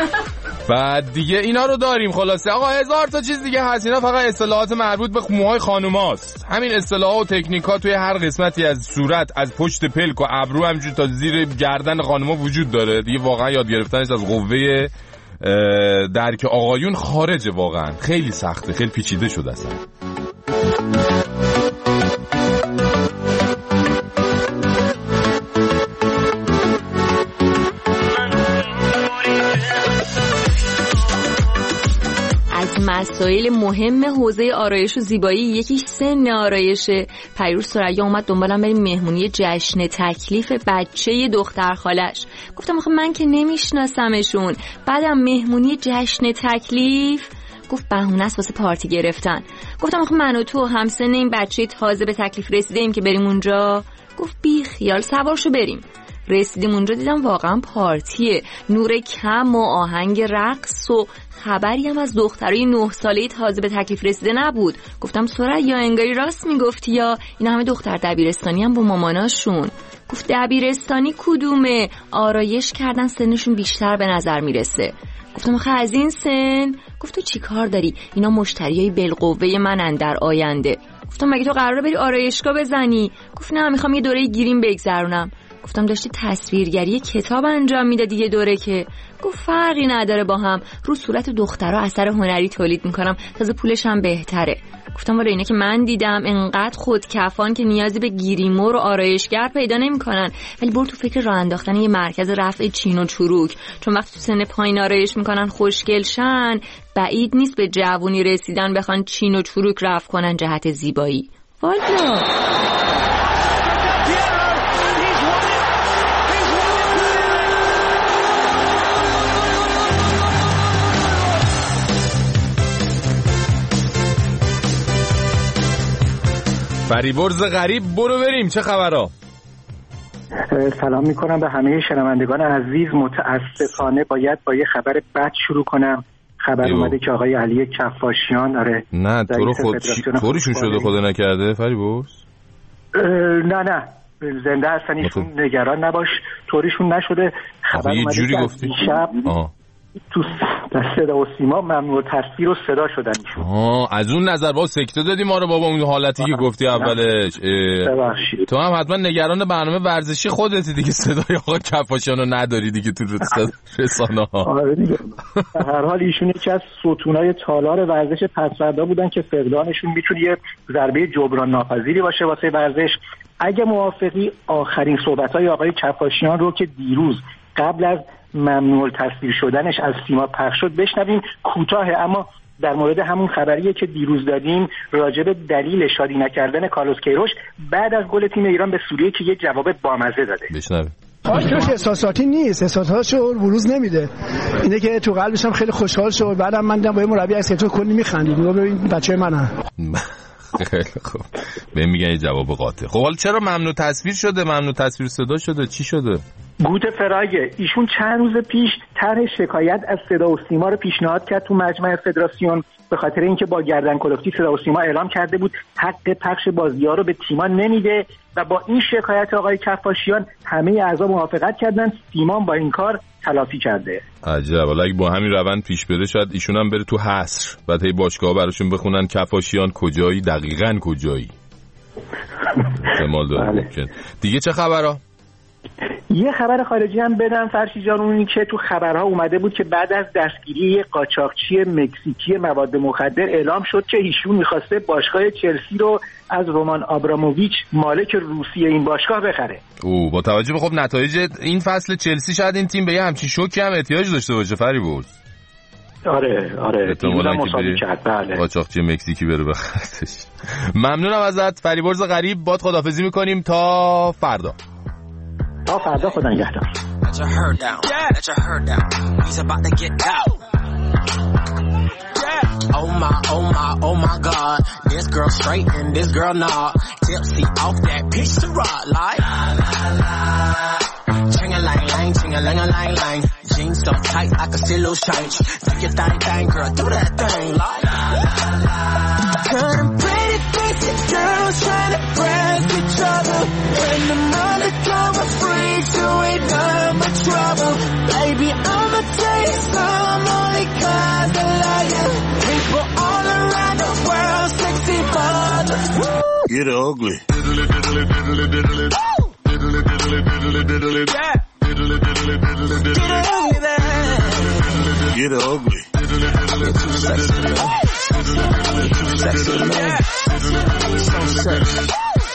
بعد دیگه اینا رو داریم. خلاصه آقا هزار تا چیز دیگه هست. اینا فقط اصطلاحات مربوط به موهای خانوماست. همین اصطلاحات و تکنیک‌ها توی هر قسمتی از صورت، از پشت پلک و ابرو همینجوری تا زیر گردن خانوما وجود داره. دیگه واقعا یاد گرفتنش از قوه درک آقایون خارجه. واقعا خیلی سخته، خیلی پیچیده شده اصلا. مسائل مهم حوزه آرایش و زیبایی یکی سن آرایشه. پیروز ثریا اومد دنبالم بریم مهمونی جشن تکلیف بچه دختر خالش. گفتم آخه من که نمیشناسمشون. بعدم مهمونی جشن تکلیف. گفت بهونه است واسه پارتی گرفتن. گفتم آخه من و تو همسن این بچه تازه به تکلیف رسیده ایم که بریم اونجا. گفت بی خیال سوارشو بریم. رسیدیم اونجا دیدم واقعا پارتیه، نور کم و آهنگ رقص و خبری هم از دخترای نه ساله‌ای تازه به تکلیف رسیده نبود. گفتم ثریا انگاری راست میگفتی یا اینا همه دختر دبیرستانی هم با ماماناشون. گفت دبیرستانی کدومه؟ آرایش کردن سنشون بیشتر به نظر میرسه. گفتم آخه از این سن؟ گفت تو چی کار داری؟ اینا مشتریای بالقوه منن در آینده. گفتم مگه تو قراره بری آرایشگاه بزنی؟ گفت نه میخوام یه دوره گیریم بگذرونم. گفتم داشتی تصویرگری کتاب انجام میدادی یه دوره که. گفت فرقی نداره با هم، رو صورت دخترها اثر هنری تولید میکنم، تازه پولش هم بهتره. گفتم ولی اینه که من دیدم انقدر خودکفان که نیازی به گیریمور و آرایشگر پیدا نمیکنن، ولی برو تو فکر راه انداختن یه مرکز رفع چین و چروک، چون وقتی تو سن پایین آرایش میکنن خوشگل شن، بعید نیست به جوونی رسیدن بخوان چین و چروک رفع کنن جهت زیبایی. والا فریبرز غریب، برو بریم. چه خبرها؟ سلام میکنم به همه شنوندگان عزیز. متاسفانه باید با یه خبر بد شروع کنم. خبر ایو. اومده که آقای علی کفاشیان آره نه تو رو خود طوریشون شده خدا نکرده فریبرز؟ نه نه زنده هستن ایشون، مطلب... نگران نباش، طوریشون نشده. خبر یه جوری گفتی دیشب تو صدا و سیما ممنوع تصویر و صدا شدن ایشون. آه از اون نظر با سکته دادی ما رو بابا، اون حالتی که گفتی اولش. تو هم حتما نگران برنامه ورزشی خودتی دیگه، صدای آقا کفاشیان رو نداری دیگه تو رسانه ها. آره دیگه. به هر حال ایشون یکی از ستونای تالار ورزش پسوردا بودن که فقدانشون میتونه یه ضربه جبران ناپذیری باشه واسه ورزش. اگه موافقی آخرین صحبت‌های آقای کفاشیان رو که دیروز قبل از ممنوع تصویر شدنش از سیما پخش شد بشنویم. کوتاهه اما در مورد همون خبریه که دیروز دادیم راجع به دلیل شادی نکردن کارلوس کیروش بعد از گل تیم ایران به سوریه که یه جواب بامزه داده. بشنویم. آش توش احساساتی نیست، احساساتشو بروز نمیده. اینه که تو قلبش هم خیلی خوشحال شد. بعدم من دیدم با مربی از تو کلی میخندید. میگم ببین بچه منه. خیلی خوب. بهم میگن یه جواب قاطع. خب حالا چرا ممنوع تصویر شده؟ ممنوع تصویر صدا شده؟ چی شده؟ گوت فراگه ایشون چند روز پیش طرح شکایت از صدا و سیما رو پیشنهاد کرد تو مجمع فدراسیون، به خاطر اینکه با گردن کلفتی صدا و سیما اعلام کرده بود حق پخش بازی‌ها رو به تیم‌ها نمیده و با این شکایت آقای کفاشیان همه اعضا موافقت کردن. سیما با این کار تلافی کرده. عجب. حالا اگه با همین روند پیش بره شاید ایشون هم بره تو حصر، بعد هی باشگاه‌ها براشون بخونن کفاشیان کجایی، دقیقاً کجایی. احتمال داره. دیگه چه خبرها؟ یه خبر خارجی هم بدم فرشی جان، اونی که تو خبرها اومده بود که بعد از دستگیری قاچاقچی مکزیکی مواد مخدر اعلام شد که ایشون میخواسته باشگاه چلسی رو از رومان آبراموویچ مالک روسیه این باشگاه بخره. او با توجه به خب نتایج این فصل چلسی شاید این تیم به یه همچین شوکی هم احتیاج داشته باشه فریبرز. آره آره احتمالاً که بری بله. قاچاقچی مکزیکی بره بخرتش. ممنونم ازت فریبرز غریب، باد خداحافظی میکنیم تا فردا. تا فردا خدا نگهدار. Let your hair down. Let your hair down. He's about to get out. Oh my, oh my, oh my God. This girl straight and this girl not. Tipsy off that pitch to rock like. Ching-a-lang-lang, ching-a-lang-a-lang-lang. Jeans so tight I can see loose change. Do your thing, thing, girl, do that thing like. Turn pretty basic girls trying to press each other. When the money comes free, you ain't done but trouble. Baby, I'ma tell you some only cause I love you. People all around the world, sexy mothers. Get ugly. Diddly, diddly, diddly, diddly. Diddly, diddly, diddly, diddly. Yeah. Diddly, diddly, diddly, diddly. Get ugly. Diddly, diddly, diddly, diddly. Too sexy, man. So sexy.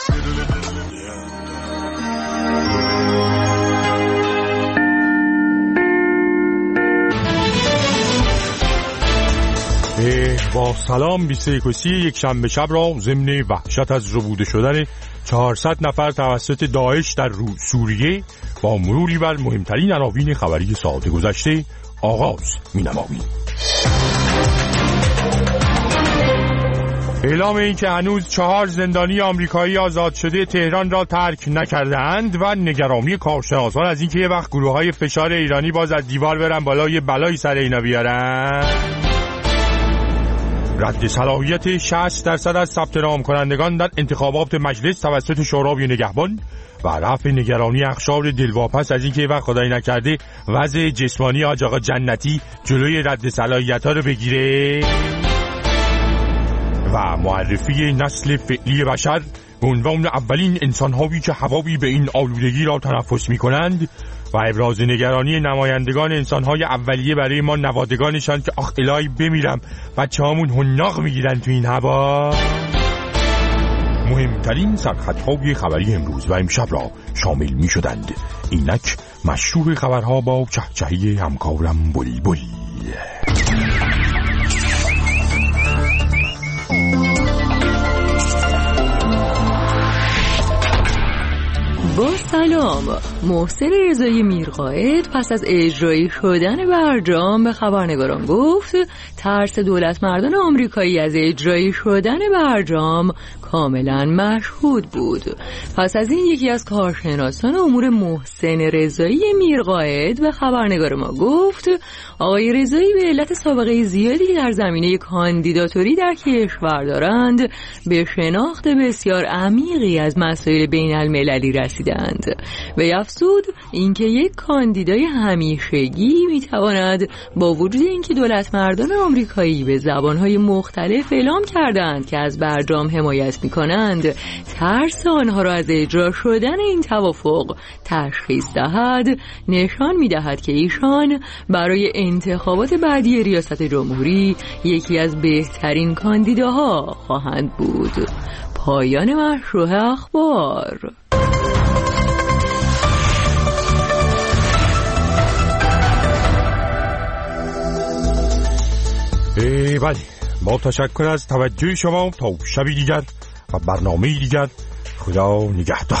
با سلام بیست و یک و سی یک شنبه شب را ضمن وحشت از ربوده شدن چهارصد نفر توسط داعش در سوریه با مروری بر مهمترین عناوین خبری ساعت گذشته آغاز می‌نماییم. اعلام این که هنوز چهار زندانی آمریکایی آزاد شده تهران را ترک نکردند و نگرانی کارشناسان از اینکه یه وقت گروه‌های فشار ایرانی باز از دیوار برن بالا یه بلایی سر اینا بیارن. رد صلاحیت شصت درصد از ثبت نام کنندگان در انتخابات مجلس توسط شورای نگهبان و رفع نگرانی اقشار دلواپس از اینکه وقت خدای نکرده وضع جسمانی حاج آقا جنتی جلوی رد صلاحیت‌ها رو بگیره و معرفی نسل فعلی بشر به عنوان اولین انسان‌هایی که هوایی به این آلودگی را تنفس می‌کنند و ابراز نگرانی نمایندگان انسان‌های اولیه برای ما نوادگانشان که آخ الهی بمیرم بچه‌هامون حناق می‌گیرن تو این هوا. مهمترین سرخطهای خبری امروز و امشب را شامل می‌شدند. اینک مشروع خبرها با چهچهی همکارم بلبل. با سلام، محسن رضایی میرقائد پس از اجرایی شدن برجام به خبرنگاران گفت ترس دولت مردان آمریکایی از اجرایی شدن برجام کاملا مشهود بود. پس از این یکی از کارشناسان امور محسن رضایی میرقائد به خبرنگار ما گفت آقای رضایی به علت سابقه زیادی در زمینه کاندیداتوری در کشور دارند به شناخت بسیار عمیقی از مسائل بین المللی رسیدند و افزود اینکه یک کاندیدای همیشگی میتواند با وجود اینکه دولت مردان آمریکایی به زبانهای مختلف اعلام کردند که از برجام حمایت میکنند ترس آنها را از اجرا شدن این توافق تشخیص دهد نشان میدهد که ایشان برای انتخابات بعدی ریاست جمهوری یکی از بهترین کاندیداها خواهند بود. پایان مشروع اخبار. بله، با تشکر از توجه شما تا شبی دیگر و برنامه دیگر. خدا نگهدار.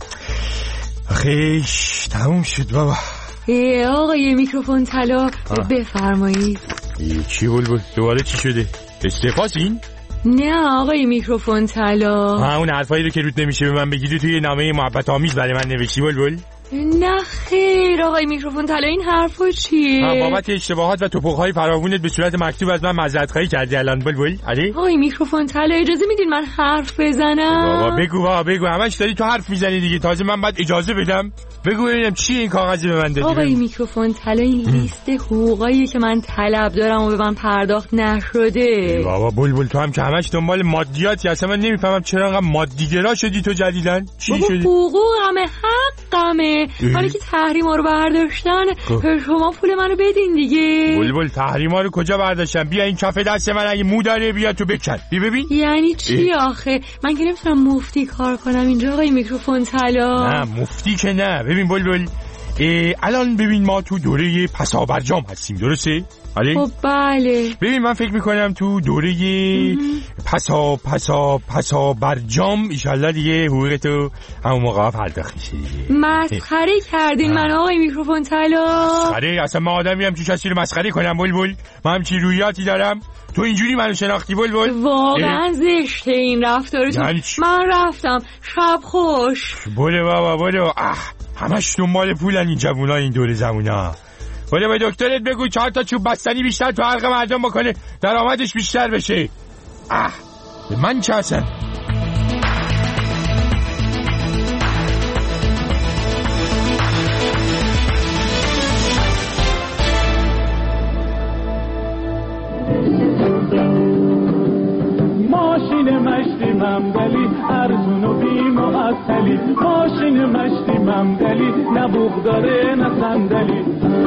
خیش تموم شد بابا. آقای میکروفون طلا بفرمایید. چی بلبل؟ دوباره چی شده؟ استفاسین؟ نه آقای میکروفون طلا. ها اون حرفایی رو که رود نمیشه به من بگیدی توی نامه محبت آمیز برای من نوشتی بلبل؟ نه خیر آقای میکروفون طلا، این حرفا چیه؟ ها بابت اشتباهات و توپق‌های فراوونت به صورت مکتوب از من معذرت خواهی کردی الان بلبل. آره آقای میکروفون طلا اجازه میدین من حرف بزنم؟ بابا بگو بابا بگو، همش داری تو حرف میزنی دیگه، تازه من بعد اجازه بدم؟ بگو ببینم چیه این کاغذی به من دادی؟ آقای میکروفون طلا این لیست حقوقایی که من طلب دارم و به من پرداخت نشده. بابا بلبل تو هم که همش دنبال مادیاتی، اصلا من نمیفهمم چرا انقدر مادیگرا شدی تو جدیدن؟ چی بابا شدی؟ حقوقمه، حقمه. حالا که تحریما رو برداشتن شما پول منو بدین دیگه. بلبل تحریما رو کجا برداشتن؟ بیا این کف دست من اگه مو داره بیا تو بکن. بی ببین یعنی چی آخه؟ من که نمیتونم مفتی کار کنم اینجا آقای میکروفون طلا. نه مفتی که نه. ببین بلبل الان ببین ما تو دوره پسا برجام هستیم، درسته؟ خب بله. ببین من فکر میکنم تو دوره پسا پسا پسا برجام ایشالله دیگه حقوق تو همون موقع پرداخت میشه دیگه. مسخره کردین من آقای میکروفون طلا. مسخره؟ اصلا من آدمی هم چی کسی رو مسخره کنم بلبل؟ من هم چی رویاتی دارم؟ تو اینجوری منو شناختی بلبل؟ واقعا زشته این رفتارتون. یعنی من رفتم، شب خوش. بله بابا بله. اه همش دنبال پولن این جوونا این دوره زمونا. بله به دکترت بگو چهار تا چوب بستنی بیشتر تو حلق مردم بکنه درآمدش بیشتر بشه. اه به من چه اصلا؟ ماشین مشتی ممدلی ارزون و بی معطلی، ماشین مشتی ممدلی نه بوق داره نه صندلی.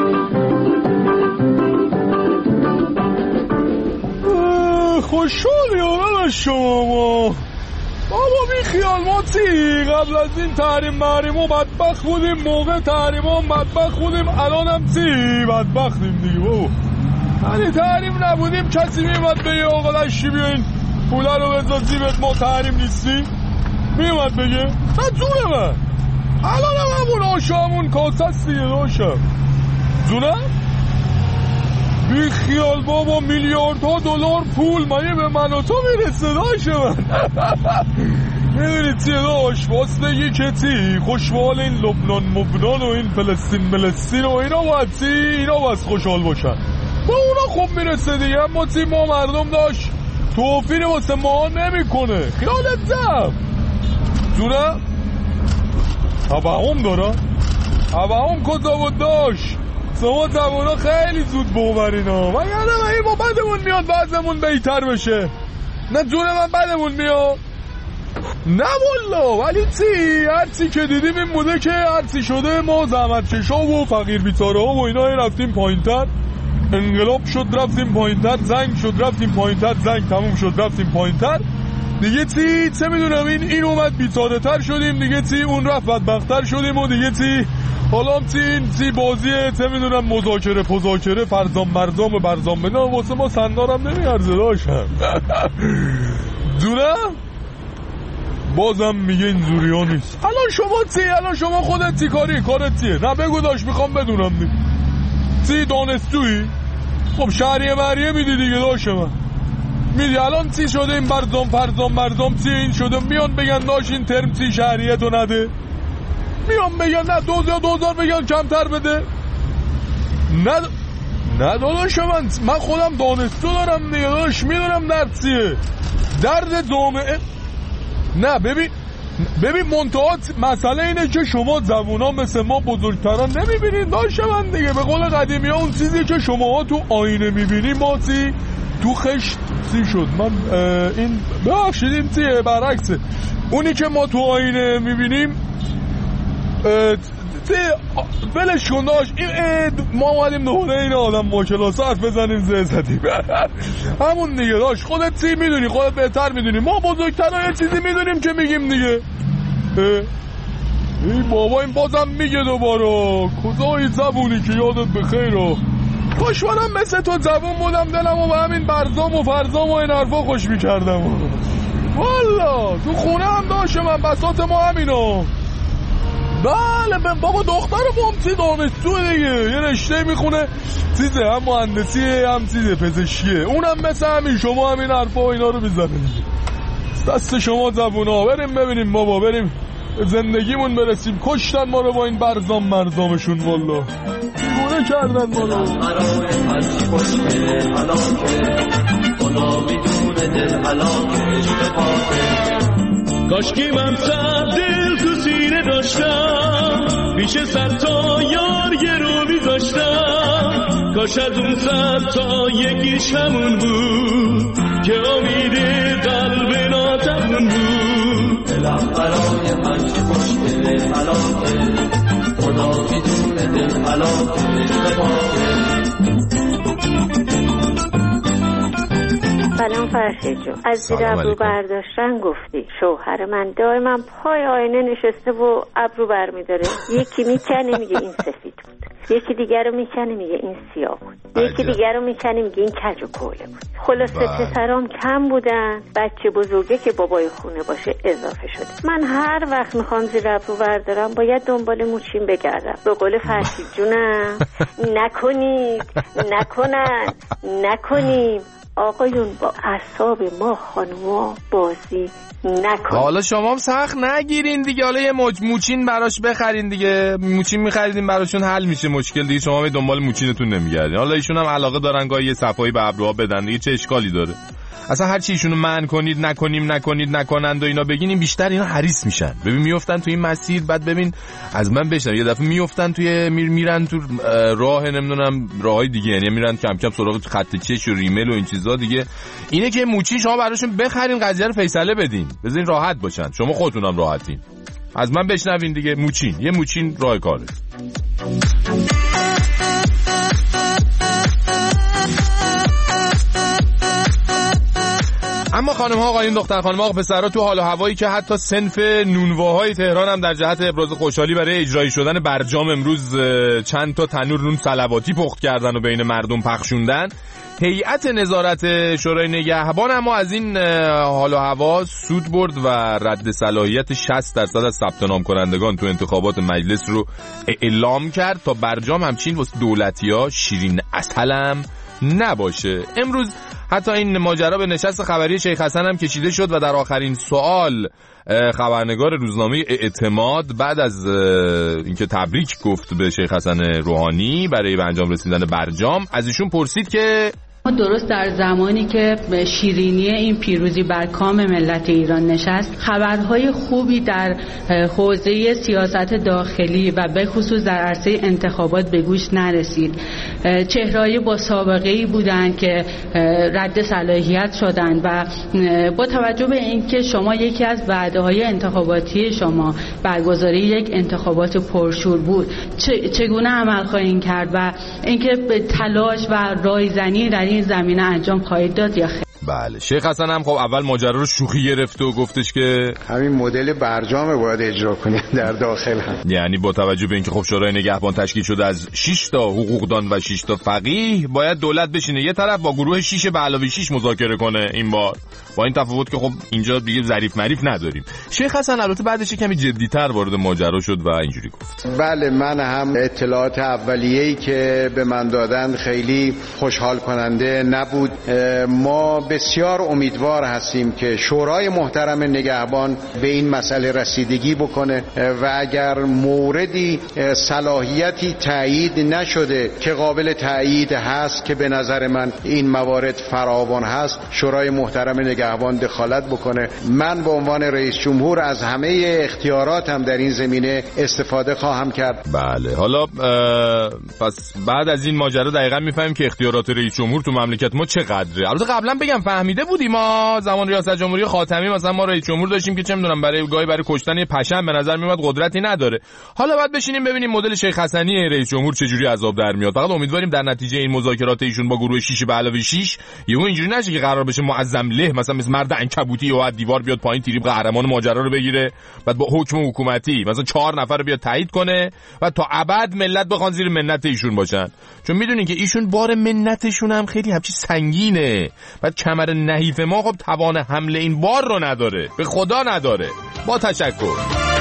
خوشحالی آمد از شما بابا. بی خیال ما تی قبل از این تحریم محریم و بدبخت بودیم، موقع تحریم هم بدبخت بودیم، الان هم تی بدبختیم دیگه بابا. یعنی تحریم نبودیم کسی میمد بگه آقا لشی بیاین پوله رو بذار زیبت ما تحریم نیستی، میمد بگه نه زونه من. الان هم همون آشا همون کاسست دیگه داشتم زونه. بی خیال بابا میلیاردها دلار پول مایه به من و تو میرسه داشت من. میدونی چیه داشت واسه یکتی خوشحال این لبنان مبنان و این فلسطین ملسطین و اینا باید تی اینا باید خوشحال باشن با اونا خوب میرسه دیگه. اما تی ما مردم داشت توفیر واسه ما نمیکنه. خیالت زم زونه تبعهم داره تبعهم کجا بود داشت. شما زبونا خیلی زود بومرین ها و یعنی ما بدمون میاد بعضمون بیتر بشه. نه جون من بدمون میاد نه والا، ولی چی هرچی که دیدیم این بوده که هرچی شده ما زحمت کشا و فقیر بیچاره ها و اینا رفتیم پایین‌تر، انقلاب شد رفتیم پایین‌تر، زنگ شد رفتیم پایین‌تر، زنگ تموم شد رفتیم پایین‌تر دیگه. چی چه میدونم این این اومد بیچاره تر شدیم دیگه، چی اون رفت بدبخت‌تر شدیم و دیگه چی حالا چی این چی بازیه چه میدونم مذاکره پذاکره فرزام مرزام و برزام بنا واسه ما سندارم نمیارزه داشتم. دونه بازم میگه این زوریا نیست. الان شما چی؟ الان شما خودت چی کاری؟ کارت چیه؟ نه بگو داش میخوام بدونم دی. چی دانستویی؟ خب شهریه مریه میدی دیگه داش من میدی. الان چی شده این برزام فرزام مرزام چی این شده؟ میان بگن داش این ترم چی شهریه تو نده، میان بگن نه دوزار دوزار بگن کمتر بده. نه نه داداش من من خودم دانستو دارم دیگه داداش، میدونم درد چیه، درد جامعه. نه ببین ببین منتهات مسئله اینه که شما جوونا مثل ما بزرگتران نمیبینین داشت من دیگه. به قول قدیمی ها اون چیزی که شما تو آینه میبینین ما چی تو خشت چی شد. من این ببخشید این چیه برعکسه، اونی که ما تو آینه میبینیم ولش کن داشت. ما اومدیم دوره این آدم با کلاس حرف بزنیم زه زدیم همون دیگه داشت. خودت چی میدونی؟ خودت بهتر میدونی. ما بزرگترها یه چیزی میدونیم که میگیم دیگه. ای بابا این بازم میگه دوباره کجایی زبونی که یادت بخیر. خوش منم مثل تو زبون بودم دلم و به همین برزام و فرزام و این حرفا خوش میکردم والا. تو خونه هم داشت من بساط ما همینو. بله بابا دختر مامتی دانشجو دیگه، یه رشته میخونه چیزه، هم مهندسیه هم چیزه پزشکیه، اونم مثل همین شما همین حرفا و اینا رو میزنه دیگه. دست شما زبونا. بریم ببینیم بابا، بریم زندگیمون برسیم. کشتن ما رو با این برزام مرزامشون والا، دیوونه کردن ما رو. کاشکی من سر دل تو سینه داشتم، پیش سر تا یار یه رو میذاشتم. کاش از اون سر تا یکیش همون بود که امید قلب ناتمون بود. دلم برای من که خوشگله حلاکه، خدا بدون دل حلاکه شفاکه. سلام فرشید جون، از زیر ابرو برداشتن گفتی. شوهر من دائما پای آینه نشسته و ابرو برمیداره، یکی میکنه میگه این سفید بود، یکی دیگر رو میکنه میگه این سیاه بود، یکی دیگر رو میکنه میگه این کج و کوله بود. خلاصه پسرام کم بودن، بچه بزرگه که بابای خونه باشه اضافه شده. من هر وقت میخوام زیر ابرو بردارم باید دنبال موچین بگردم. به قول فرشید جونم نکنید نکنن نکنیم آقایون، با اعصاب ما خانوما بازی نکن. حالا شما هم سخت نگیرین دیگه، حالا یه موچ موچین براش بخرین دیگه، موچین میخریدین براشون حل میشه مشکل دیگه. شما به دنبال موچینتون نمیگردین. حالا ایشون هم علاقه دارن گاهی یه صفایی به ابروها بدن دیگه، چه اشکالی داره؟ اصلا هر چی ایشونو منع کنید نکنیم نکنید نکنند و اینا بگین، این بیشتر اینا حریص میشن. ببین میافتن تو این مسیر، بعد ببین از من بشن یه دفعه میافتن توی میر میرن تو راه نمیدونم راههای دیگه، یعنی میرن کم کم سراغ خط کش و ریمل و این چیزا دیگه. اینه که موچین شما براشون بخرین، قضیه رو فیصله بدین، بزنین راحت باشن، شما خودتونم راحتین. از من بشنوین دیگه. موچین، یه موچین راه کاره. اما خانم ها آقایون دختر خانم ها پسرها، تو حال و هوایی که حتی صنف نونواهای تهران هم در جهت ابراز خوشحالی برای اجرایی شدن برجام امروز چند تا تنور نون صلواتی پخت کردن و بین مردم پخشوندن، هیئت نظارت شورای نگهبان اما از این حال و هوا سود برد و رد صلاحیت شصت درصد از ثبت نام کنندگان تو انتخابات مجلس رو اعلام کرد تا برجام همچین واسه دولتی‌ها شیرین عسلم نباشه. امروز حتی این ماجرا به نشست خبری شیخ حسن هم کشیده شد و در آخرین سوال خبرنگار روزنامه اعتماد بعد از اینکه تبریک گفت به شیخ حسن روحانی برای به انجام رسیدن برجام، از ایشون پرسید که درست در زمانی که شیرینی این پیروزی بر کام ملت ایران نشست، خبرهای خوبی در حوزه سیاست داخلی و به خصوص در عرصه انتخابات به گوش نرسید. چهره‌های با سابقه‌ای بودند که رد صلاحیت شدند و با توجه به اینکه شما یکی از وعده‌های انتخاباتی شما برگزاری یک انتخابات پرشور بود، چگونه عمل خواهید کرد و اینکه به تلاش و رایزنی در این زمینه انجام خواهید داد یا خیر؟ بله شیخ حسن هم خب اول ماجرا رو شوخی گرفت و گفتش که همین مدل برجام باید اجرا کنید در داخل هم. یعنی با توجه به اینکه خب شورای نگهبان تشکیل شده از شش تا حقوقدان و شش تا فقیه، باید دولت بشینه یه طرف با گروه شش به علاوه شش مذاکره کنه این بار، با این تفاوت که خب اینجا دیگه ظریف مریف نداریم. شیخ حسن البته بعدش کمی جدی‌تر وارد ماجرا شد و اینجوری گفت بله من هم اطلاعات اولیه‌ای که به من دادن خیلی خوشحال کننده نبود. ما بسیار امیدوار هستیم که شورای محترم نگهبان به این مسئله رسیدگی بکنه و اگر موردی صلاحیتی تایید نشده که قابل تایید هست که به نظر من این موارد فراوان هست، شورای محترم نگهبان دخالت بکنه. من به عنوان رئیس جمهور از همه اختیاراتم در این زمینه استفاده خواهم کرد. بله حالا پس بعد از این ماجرا دقیقاً میفهمیم که اختیارات رئیس جمهور تو مملکت ما چقدره. البته قبلا بگم فهمیده بودیم ما زمان ریاست جمهوری خاتمی مثلا ما رئیس جمهور داشتیم که چه میدونم برای گاهی برای کشتن یه پشم به نظر میاد قدرتی نداره. حالا بعد بشینیم ببینیم مدل شیخ حسنی رئیس جمهور چه جوری عذاب در میاد. فقط امیدواریم در نتیجه این مذاکرات ایشون با گروه شش به علاوه شش یهو اینجوری نشه که قرار بشه معظم له مثلا مثل مرد عنکبوتی و از دیوار بیاد پایین تیریب قهرمان ماجرا رو بگیره، بعد با حکم حکومتی مثلا چهار نفر رو بیاد تایید کنه و تا ابد ملت بخوان زیر منت ایشون باشن. چون میدونین که ایشون بار منتشون هم خیلی همچین سنگینه. بعد کمر نحیف ما خب توان حمل این بار رو نداره، به خدا نداره. با تشکر.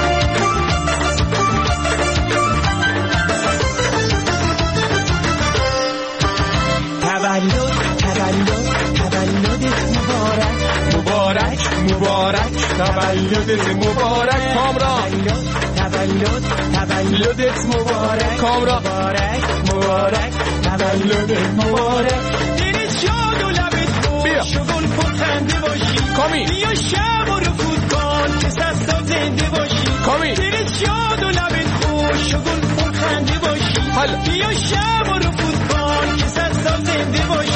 تولد تولد تولدت مبارک مبارک مبارک تولدت مبارک کامران تولد تولدت مبارک کامران مبارک مبارک تولدت مبارک دلت شاد و لبت خوش شغل پرخنده باشی کامی بیا شب و رکود کن که سستا زنده باشی کامی دلت شاد و لبت خوش شغل پرخنده باشی بیا شب و رکود کن که سستا زنده باشی.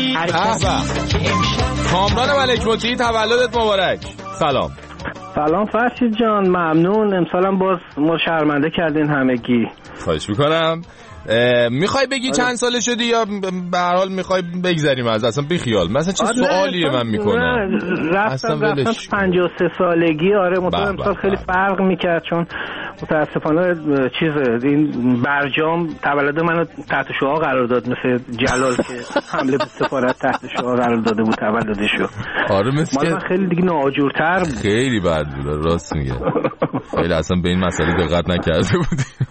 کامران ملک مطیعی تولدت مبارک. سلام. سلام فرشید جان، ممنون. امسالم باز ما شرمنده کردین همگی. خواهش میکنم. میخوای بگی چند ساله شدی یا به هر حال میخوای بگذریم از اصلا بی خیال؟ مثلا چه سوالیه من میکنم؟ رفتم رفتم پنجاه و سه سالگی. آره مطمئن امسال خیلی فرق میکرد چون متاسفانه چیز این برجام تولد منو تحت شعاع قرار داد، مثل جلال که حمله به سفارت تحت شعاع قرار داده بود تولدشو. آره مثل من خیلی دیگه ناجورتر بود. خیلی بد بود، راست میگه. خیلی اصلا به این مسئله دقت نکرده بودیم.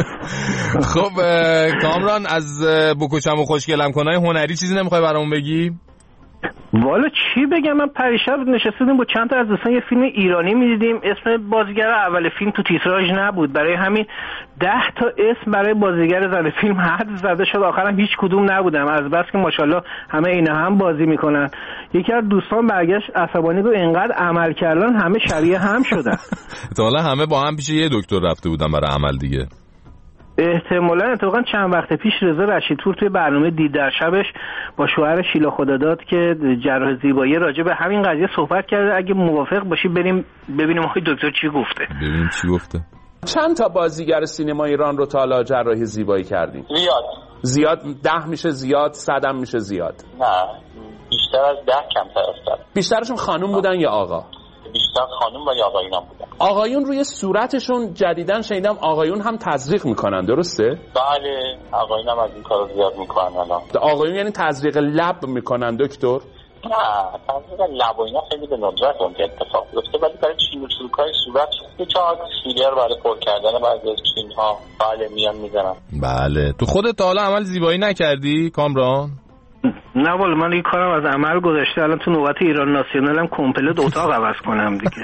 خب کامران از بکوچم و خوشگلم کنای هنری چیزی نمیخوای برامون بگی؟ والا چی بگم، من پریشب نشستیم با چند تا از دوستان یه فیلم ایرانی میدیدیم، اسم بازیگر اول فیلم تو تیتراژ نبود، برای همین ده تا اسم برای بازیگر زن فیلم حد زده شد، آخرم هیچ کدوم نبودم، از بس که ماشاءالله همه اینا هم بازی میکنن. یکی از دوستان برگشت عصبانی گفت اینقدر عمل کردن همه شریعه هم شدن. حالا همه با هم پیش یه دکتر رفته بودن برای عمل دیگه. احتمالاً اتفاقا چند وقت پیش رضا رشیدپور توی برنامه دید در شبش با شوهر شیلا خداداد که جراح زیبایی راجع به همین قضیه صحبت کرده. اگه موافق باشی بریم ببینیم آقای دکتر چی گفته. ببینیم چی گفته. چند تا بازیگر سینما ایران رو تا حالا جراحی زیبایی کردیم؟ زیاد. زیاد ده میشه زیاد، صدم میشه زیاد. نه بیشتر از ده کمتر است. بیشترشون خانم بودن یا آقا؟ بیشتر خانم و یا آقایون هم بودن. آقایون روی صورتشون جدیدن شنیدم آقایون هم تزریق میکنن، درسته؟ بله آقایون هم از این کارو زیاد میکنن الان. آقایون یعنی تزریق لب میکنن دکتر؟ نه تزریق لب و اینا خیلی به ندرت اون اتفاق میفته، ولی برای چین و چروکای صورت یه چهار فیلر برای پر کردن بعضی از چین ها بله میان میزنن. بله تو خودت تا حالا عمل زیبایی نکردی کامران؟ نه والا من این کارم از عمل گذاشته، الان تو نوبت ایران ناسیونالم کمپلت اتاق عوض کنم دیگه.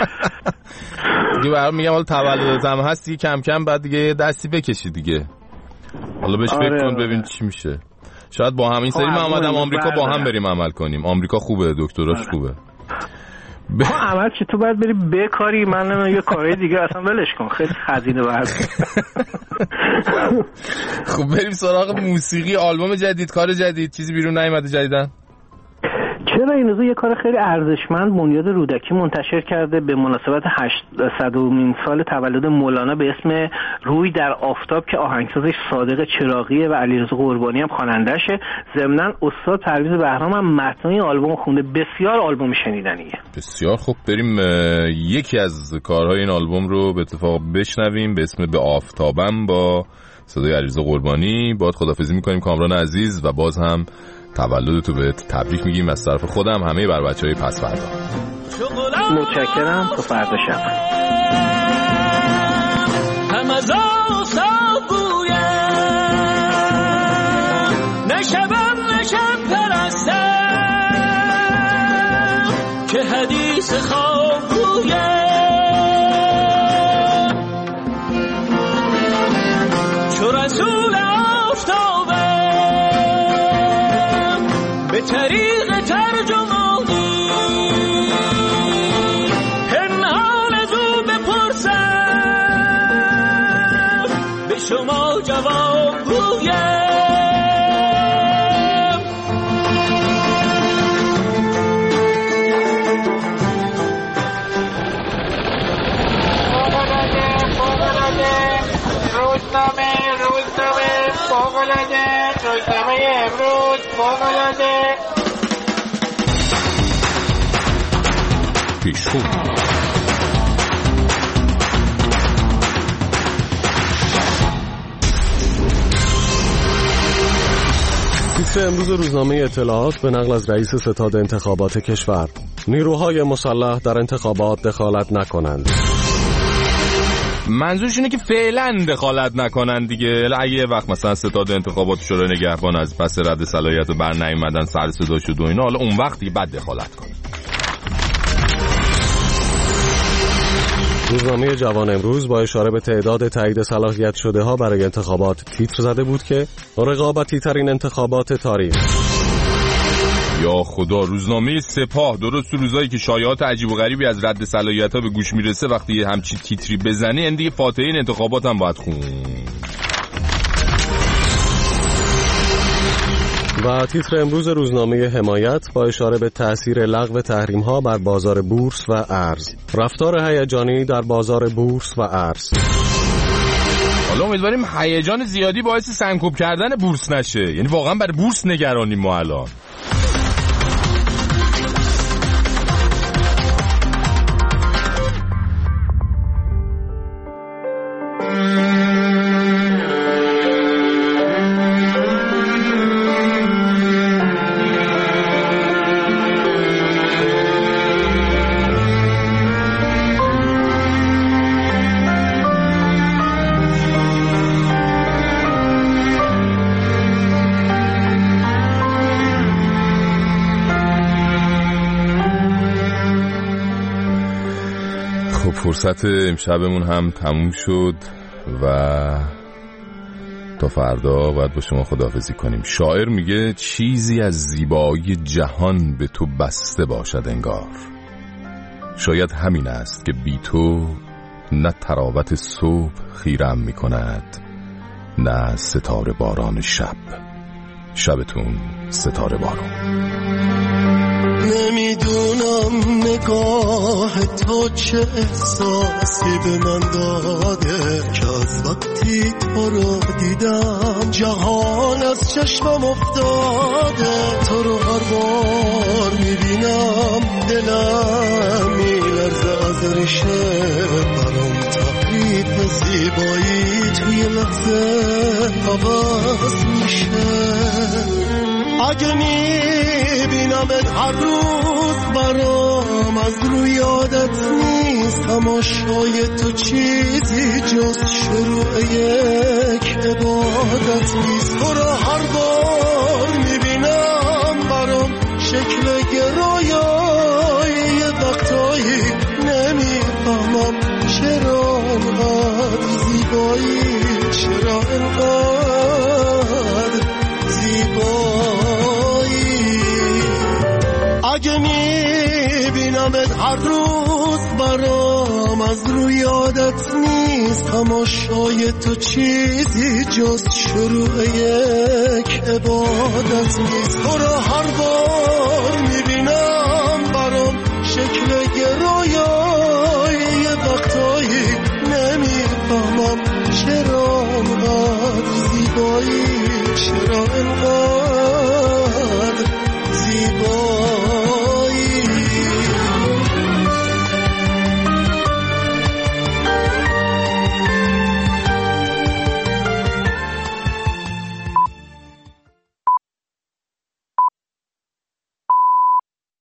دیگه برام میگم حالا تولدت هم هستی کم کم بعد دیگه دستی بکشی دیگه. حالا بهش فکر کن ببین چی میشه. شاید با هم این سری من اومدم آمریکا با هم بریم عمل کنیم. آمریکا خوبه، دکتراش خوبه. ب... عمل چی تو باید بری بکاری، من یه کاری دیگه اصلا ولش کن، خیلی خزینه برد. خب بریم سراغ موسیقی. آلبوم جدید، کار جدید، چیزی بیرون نیومده جدیدن؟ چرا این روزا یه کار خیلی ارزشمند بنیاد رودکی منتشر کرده به مناسبت هشتصدمین سال تولد مولانا به اسم روی در آفتاب که آهنگسازش صادق چراغیه و علیرضا قربانی هم خواننده‌شه. ضمناً استاد پرویز بهرام هم متن این آلبوم خونده. بسیار آلبوم شنیدنیه. بسیار خوب، بریم یکی از کارهای این آلبوم رو به اتفاق بشنویم به اسم به آفتابم با صدای علیرضا قربانی. باهات خداحافظی می‌کنیم کامران عزیز و باز هم تولد تو بهت تبریک میگیم از طرف خودم همه بر بچهای پس فردا. متشکرم. تا فردا شب. هم از آساب گویم نشبم نشب پرستم که حدیث خواب گویم چو رسول آفتابم به طریق ترجمانی پنهان از او بپرسم به شما جواب گویم روزنامه روزنامه فوق‌العاده روزنامه امروز فوق‌العاده پیشخو. تیتر امروز روزنامه اطلاعات به نقل از رئیس ستاد انتخابات کشور: نیروهای مسلح در انتخابات دخالت نکنند. منظورش اینه که فعلا دخالت نکنن دیگه. اگه یه وقت مثلا ستاد انتخابات شورای نگهبان از پس رد صلاحیت بر نیومدن سر صدا شد و اینا، حالا اون وقت دیگه بعد دخالت کنن. روزنامه جوان امروز با اشاره به تعداد تایید صلاحیت شده ها برای انتخابات تیتر زده بود که رقابتی ترین انتخابات تاریخ. یا خدا، روزنامه سپاه درست تو روزایی که شایعات عجیب و غریبی از رد صلاحیت‌ها به گوش میرسه وقتی یه همچی تیتری بزنه این دیگه فاتحه این انتخابات هم باید خون. و تیتر امروز روزنامه حمایت با اشاره به تأثیر لغو تحریم‌ها بر بازار بورس و ارز. رفتار هیجانی در بازار بورس و ارز. حالا امیدواریم هیجان زیادی باعث سنگکوب کردن بورس نشه. یعنی واقعا برای بورس نگرانیم ما الان. فرصت امشبمون هم تموم شد و تا فردا باید با شما خداحافظی کنیم. شاعر میگه چیزی از زیبایی جهان به تو بسته باشد انگار. شاید همین است که بی تو نه تراوت صبح خیرم میکند نه ستاره باران شب. شبتون ستاره باران. نمیدونم نگاه تو چه احساسی به من داده که از وقتی تو رو دیدم جهان از چشمم افتاده. تو رو هر بار میبینم دلم میلرزه از ریشه برام تقریب زیبایی توی لحظه عوض میشه. اگه میبینمت هر روز برام از روی یادت نیست تماشای تو چیزی جز شروع یک عبادت نیست. تو رو هر بار میبینم برام شکل گرایای یه وقتایی نمیفهمم چرا انقدر زیبایی، چرا انقدر زیبایی. اگه میبینم میبینمت هر روز برام از روی یادت نیست تماشای تو چیزی جز شروع یک عبادت نیست تو رو هر بار